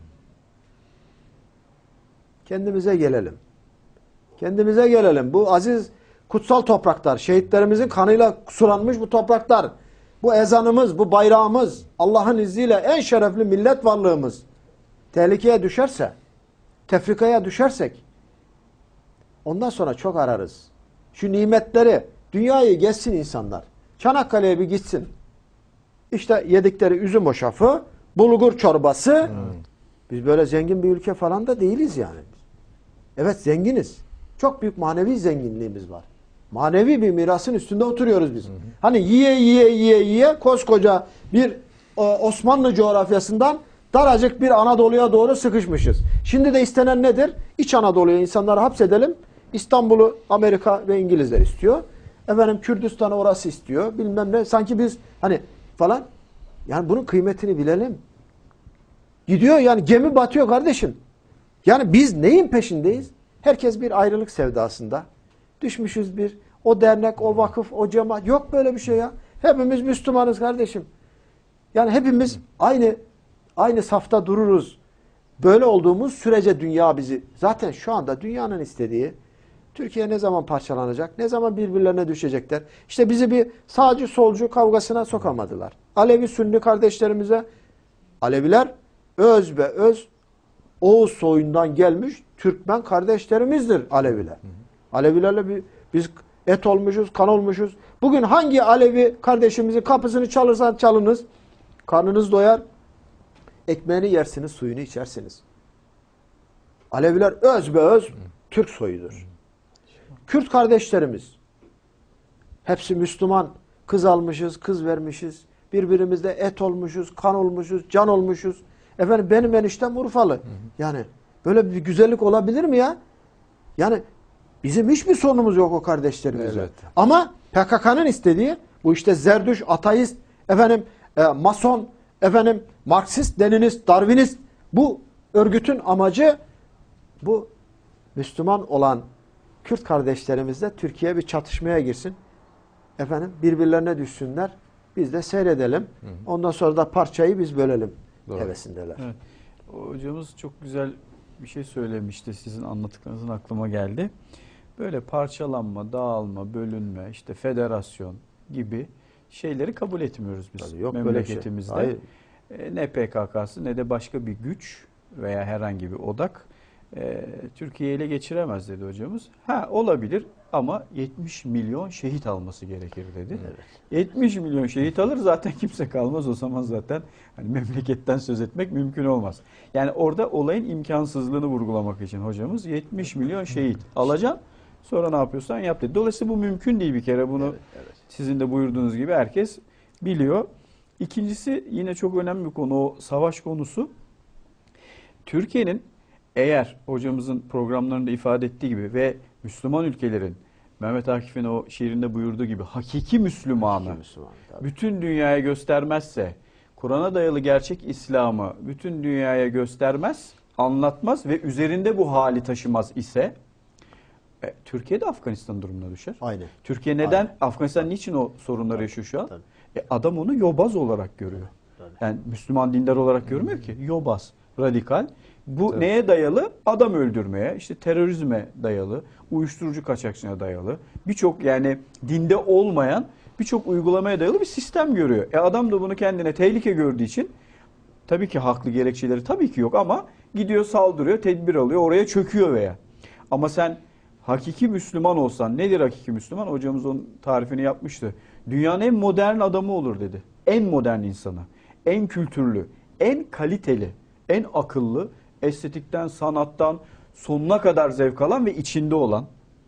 Kendimize gelelim. Kendimize gelelim. Bu aziz kutsal topraklar, şehitlerimizin kanıyla sulanmış bu topraklar, bu ezanımız, bu bayrağımız, Allah'ın izniyle en şerefli millet varlığımız tehlikeye düşerse, tefrikaya düşersek ondan sonra çok ararız. Şu nimetleri, dünyayı gezsin insanlar. Çanakkale'ye bir gitsin. İşte yedikleri üzüm hoşafı, bulgur çorbası. Hmm. Biz böyle zengin bir ülke falan da değiliz yani. Evet zenginiz. Çok büyük manevi zenginliğimiz var. Manevi bir mirasın üstünde oturuyoruz biz. Hı hı. Hani yiye yiye yiye yiye koskoca bir o, Osmanlı coğrafyasından daracık bir Anadolu'ya doğru sıkışmışız. Şimdi de istenen nedir? İç Anadolu'ya insanları hapsedelim. İstanbul'u Amerika ve İngilizler istiyor. Efendim Kürdistan'ı orası istiyor. Bilmem ne. Sanki biz hani falan. Yani bunun kıymetini bilelim. Gidiyor yani gemi batıyor kardeşim. Yani biz neyin peşindeyiz? Herkes bir ayrılık sevdasında. Düşmüşüz bir. O dernek, o vakıf, o cemaat. Yok böyle bir şey ya. Hepimiz Müslümanız kardeşim. Yani hepimiz aynı aynı safta dururuz. Böyle olduğumuz sürece dünya bizi... Zaten şu anda dünyanın istediği Türkiye ne zaman parçalanacak? Ne zaman birbirlerine düşecekler? İşte bizi bir sağcı solcu kavgasına sokamadılar. Alevi Sünni kardeşlerimize Aleviler öz ve öz Oğuz soyundan gelmiş Türkmen kardeşlerimizdir Aleviler. Hı hı. Alevilerle bir, biz et olmuşuz, kan olmuşuz. Bugün hangi Alevi kardeşimizin kapısını çalırsan çalınız, karnınız doyar, ekmeğini yersiniz, suyunu içersiniz. Aleviler öz ve öz hı. Türk soyudur. Hı. Kürt kardeşlerimiz, hepsi Müslüman, kız almışız, kız vermişiz, birbirimizde et olmuşuz, kan olmuşuz, can olmuşuz. Efendim benim eniştem Urfalı. Hı hı. Yani böyle bir güzellik olabilir mi ya? Yani bizim hiçbir sorunumuz yok o kardeşlerimizle. Evet. Ama P K K'nın istediği bu işte Zerdüş, ateist, efendim e, Mason, efendim Marksist, Leninist, Darwinist, bu örgütün amacı bu Müslüman olan Kürt kardeşlerimizle Türkiye bir çatışmaya girsin. Efendim birbirlerine düşsünler. Biz de seyredelim. Hı hı. Ondan sonra da parçayı biz bölelim. Doğru. Hevesindeler. Evet. Hocamız çok güzel bir şey söylemişti. Sizin anlattıklarınızın aklıma geldi. Böyle parçalanma, dağılma, bölünme, işte federasyon gibi şeyleri kabul etmiyoruz biz. Tabii yok memleketimizde. Böyle şey. Ne P K K'sı ne de başka bir güç veya herhangi bir odak e, Türkiye'yi ele geçiremez dedi hocamız. Ha olabilir ama yetmiş milyon şehit alması gerekir dedi. Evet. yetmiş milyon şehit alır zaten kimse kalmaz, o zaman zaten hani memleketten söz etmek mümkün olmaz. Yani orada olayın imkansızlığını vurgulamak için hocamız yetmiş milyon şehit alacaksın, sonra ne yapıyorsan yap dedi. Dolayısıyla bu mümkün değil bir kere, bunu evet, evet. Sizin de buyurduğunuz gibi herkes biliyor. İkincisi yine çok önemli bir konu, o savaş konusu. Türkiye'nin eğer hocamızın programlarında ifade ettiği gibi ve Müslüman ülkelerin Mehmet Akif'in o şiirinde buyurduğu gibi hakiki Müslümanı Hakiki Müslüman, bütün dünyaya göstermezse, Kur'an'a dayalı gerçek İslam'ı bütün dünyaya göstermez, anlatmaz ve üzerinde bu hali taşımaz ise e, Türkiye de Afganistan durumuna düşer. Aynen. Türkiye neden? Aynen. Afganistan niçin o sorunları yaşıyor şu an? Tabii. E, adam onu yobaz olarak görüyor. Tabii. Yani Müslüman dindar olarak görmüyor ki. Yobaz, radikal. Bu Tabii. neye dayalı? Adam öldürmeye, işte terörizme dayalı, uyuşturucu kaçakçılığına dayalı, birçok yani dinde olmayan birçok uygulamaya dayalı bir sistem görüyor. E adam da bunu kendine tehlike gördüğü için, tabii ki haklı gerekçeleri tabii ki yok ama gidiyor, saldırıyor, tedbir alıyor, oraya çöküyor veya. Ama sen hakiki Müslüman olsan, nedir hakiki Müslüman? Hocamız onun tarifini yapmıştı. Dünyanın en modern adamı olur dedi. En modern insanı, en kültürlü, en kaliteli, en akıllı, estetikten, sanattan sonuna kadar zevk alan ve içinde olan,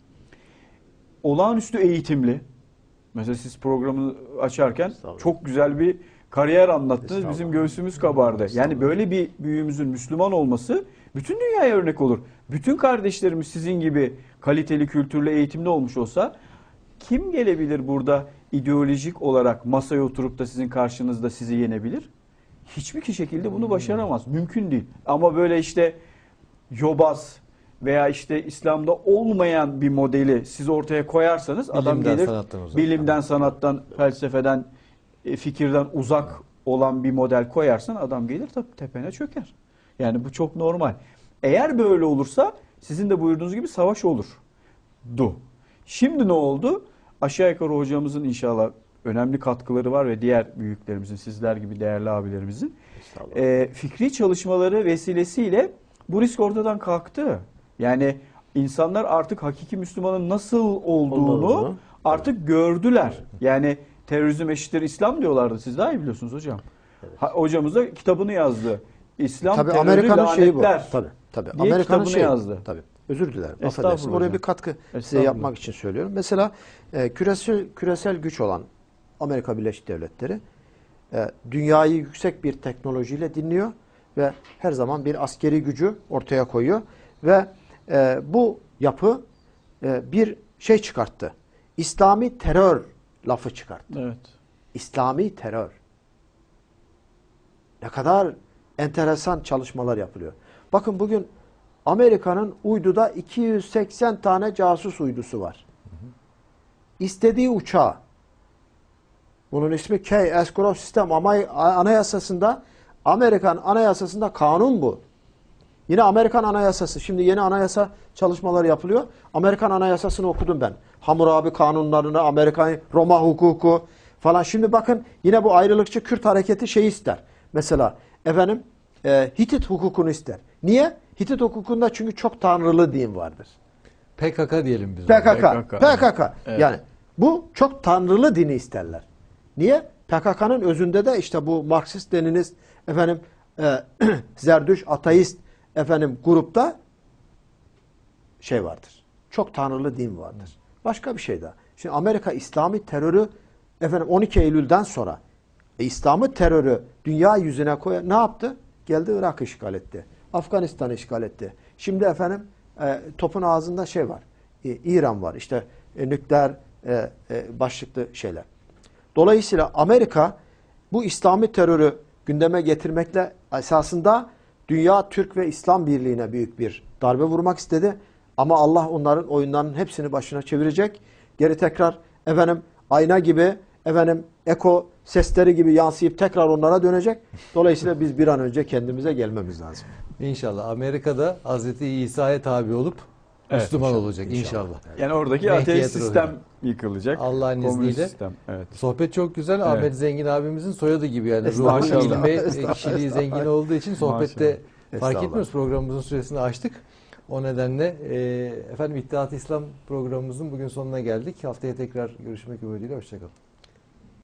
olağanüstü eğitimli. Mesela siz programı açarken çok güzel bir kariyer anlattınız. Bizim göğsümüz kabardı. Yani böyle bir büyüğümüzün Müslüman olması bütün dünyaya örnek olur. Bütün kardeşlerimiz sizin gibi kaliteli, kültürlü, eğitimli olmuş olsa kim gelebilir burada ideolojik olarak masaya oturup da sizin karşınızda sizi yenebilir? Hiçbir şekilde bunu başaramaz. Mümkün değil. Ama böyle işte yobaz veya işte İslam'da olmayan bir modeli siz ortaya koyarsanız Bilimden, adam gelir sanattan uzak. bilimden, sanattan, felsefeden, fikirden uzak olan bir model koyarsan adam gelir tabii tepene çöker. Yani bu çok normal. Eğer böyle olursa sizin de buyurduğunuz gibi savaş olur. Du. Şimdi ne oldu? Aşağı yukarı hocamızın inşallah önemli katkıları var ve diğer büyüklerimizin, sizler gibi değerli abilerimizin e, fikri çalışmaları vesilesiyle bu risk ortadan kalktı. Yani insanlar artık hakiki Müslümanın nasıl olduğunu Olduğunu. artık evet. gördüler. Yani terörizm eşittir İslam diyorlardı. Siz daha iyi biliyorsunuz hocam. Evet. Ha, hocamız da kitabını yazdı. İslam tabii terörü Amerika'nın şeyi bu. lanetler Tabii, tabii. diye Amerika'nın kitabını şeyi yazdı. Tabii. Özür dilerim. Estağfurullah Affedersin. Oraya hocam. bir katkı size yapmak için söylüyorum. Mesela e, küresel küresel güç olan Amerika Birleşik Devletleri e, dünyayı yüksek bir teknolojiyle dinliyor ve her zaman bir askeri gücü ortaya koyuyor ve e, bu yapı e, bir şey çıkarttı. İslami terör lafı çıkarttı. Evet. İslami terör. Ne kadar enteresan çalışmalar yapılıyor. Bakın bugün Amerika'nın uyduda iki yüz seksen tane casus uydusu var. İstediği uçağı, bunun ismi Key Escrow Sistem anayasasında, Amerikan anayasasında kanun bu. Yine Amerikan anayasası. Şimdi yeni anayasa çalışmaları yapılıyor. Amerikan anayasasını okudum ben. Hammurabi kanunlarını, Amerikan Roma hukuku falan. Şimdi bakın yine bu ayrılıkçı Kürt hareketi şey ister. Mesela efendim e, Hitit hukukunu ister. Niye? Hitit hukukunda çünkü çok tanrılı din vardır. P K K diyelim biz. P K K. P K K. P K K. Evet. Yani bu çok tanrılı dini isterler. Niye? P K K'nın özünde de işte bu Marksist, Leninist, efendim e, Zerdüş, ateist efendim grupta şey vardır. Çok tanrılı din vardır. Başka bir şey daha. Şimdi Amerika İslami terörü efendim on iki Eylül'den sonra e, İslam'ı terörü dünya yüzüne koyar. Ne yaptı? Geldi Irak işgal etti. Afganistan'ı işgal etti. Şimdi efendim e, topun ağzında şey var. E, İran var. İşte e, nükleer e, e, başlıklı şeyler. Dolayısıyla Amerika bu İslami terörü gündeme getirmekle esasında dünya, Türk ve İslam birliğine büyük bir darbe vurmak istedi. Ama Allah onların oyunlarının hepsini başına çevirecek. Geri tekrar efendim ayna gibi, efendim eko sesleri gibi yansıyıp tekrar onlara dönecek. Dolayısıyla biz bir an önce kendimize gelmemiz lazım. İnşallah Amerika'da Hazreti İsa'ya tabi olup Evet, Müslüman inşallah, olacak inşallah. inşallah. Yani oradaki Mehdiyet ateist ruhu. sistem yıkılacak. Allah'ın Komünist izniyle. sistem. Evet. Sohbet çok güzel. Evet. Ahmet Zengin abimizin soyadı gibi yani. Estağfurullah. Ruhu, ilmi, Estağfurullah. kişiliği zengin olduğu için sohbette Maşallah. fark Estağfurullah. etmiyoruz. Programımızın süresini açtık. O nedenle e, efendim İttihat-ı İslam programımızın bugün sonuna geldik. Haftaya tekrar görüşmek ümidiyle. Hoşçakalın.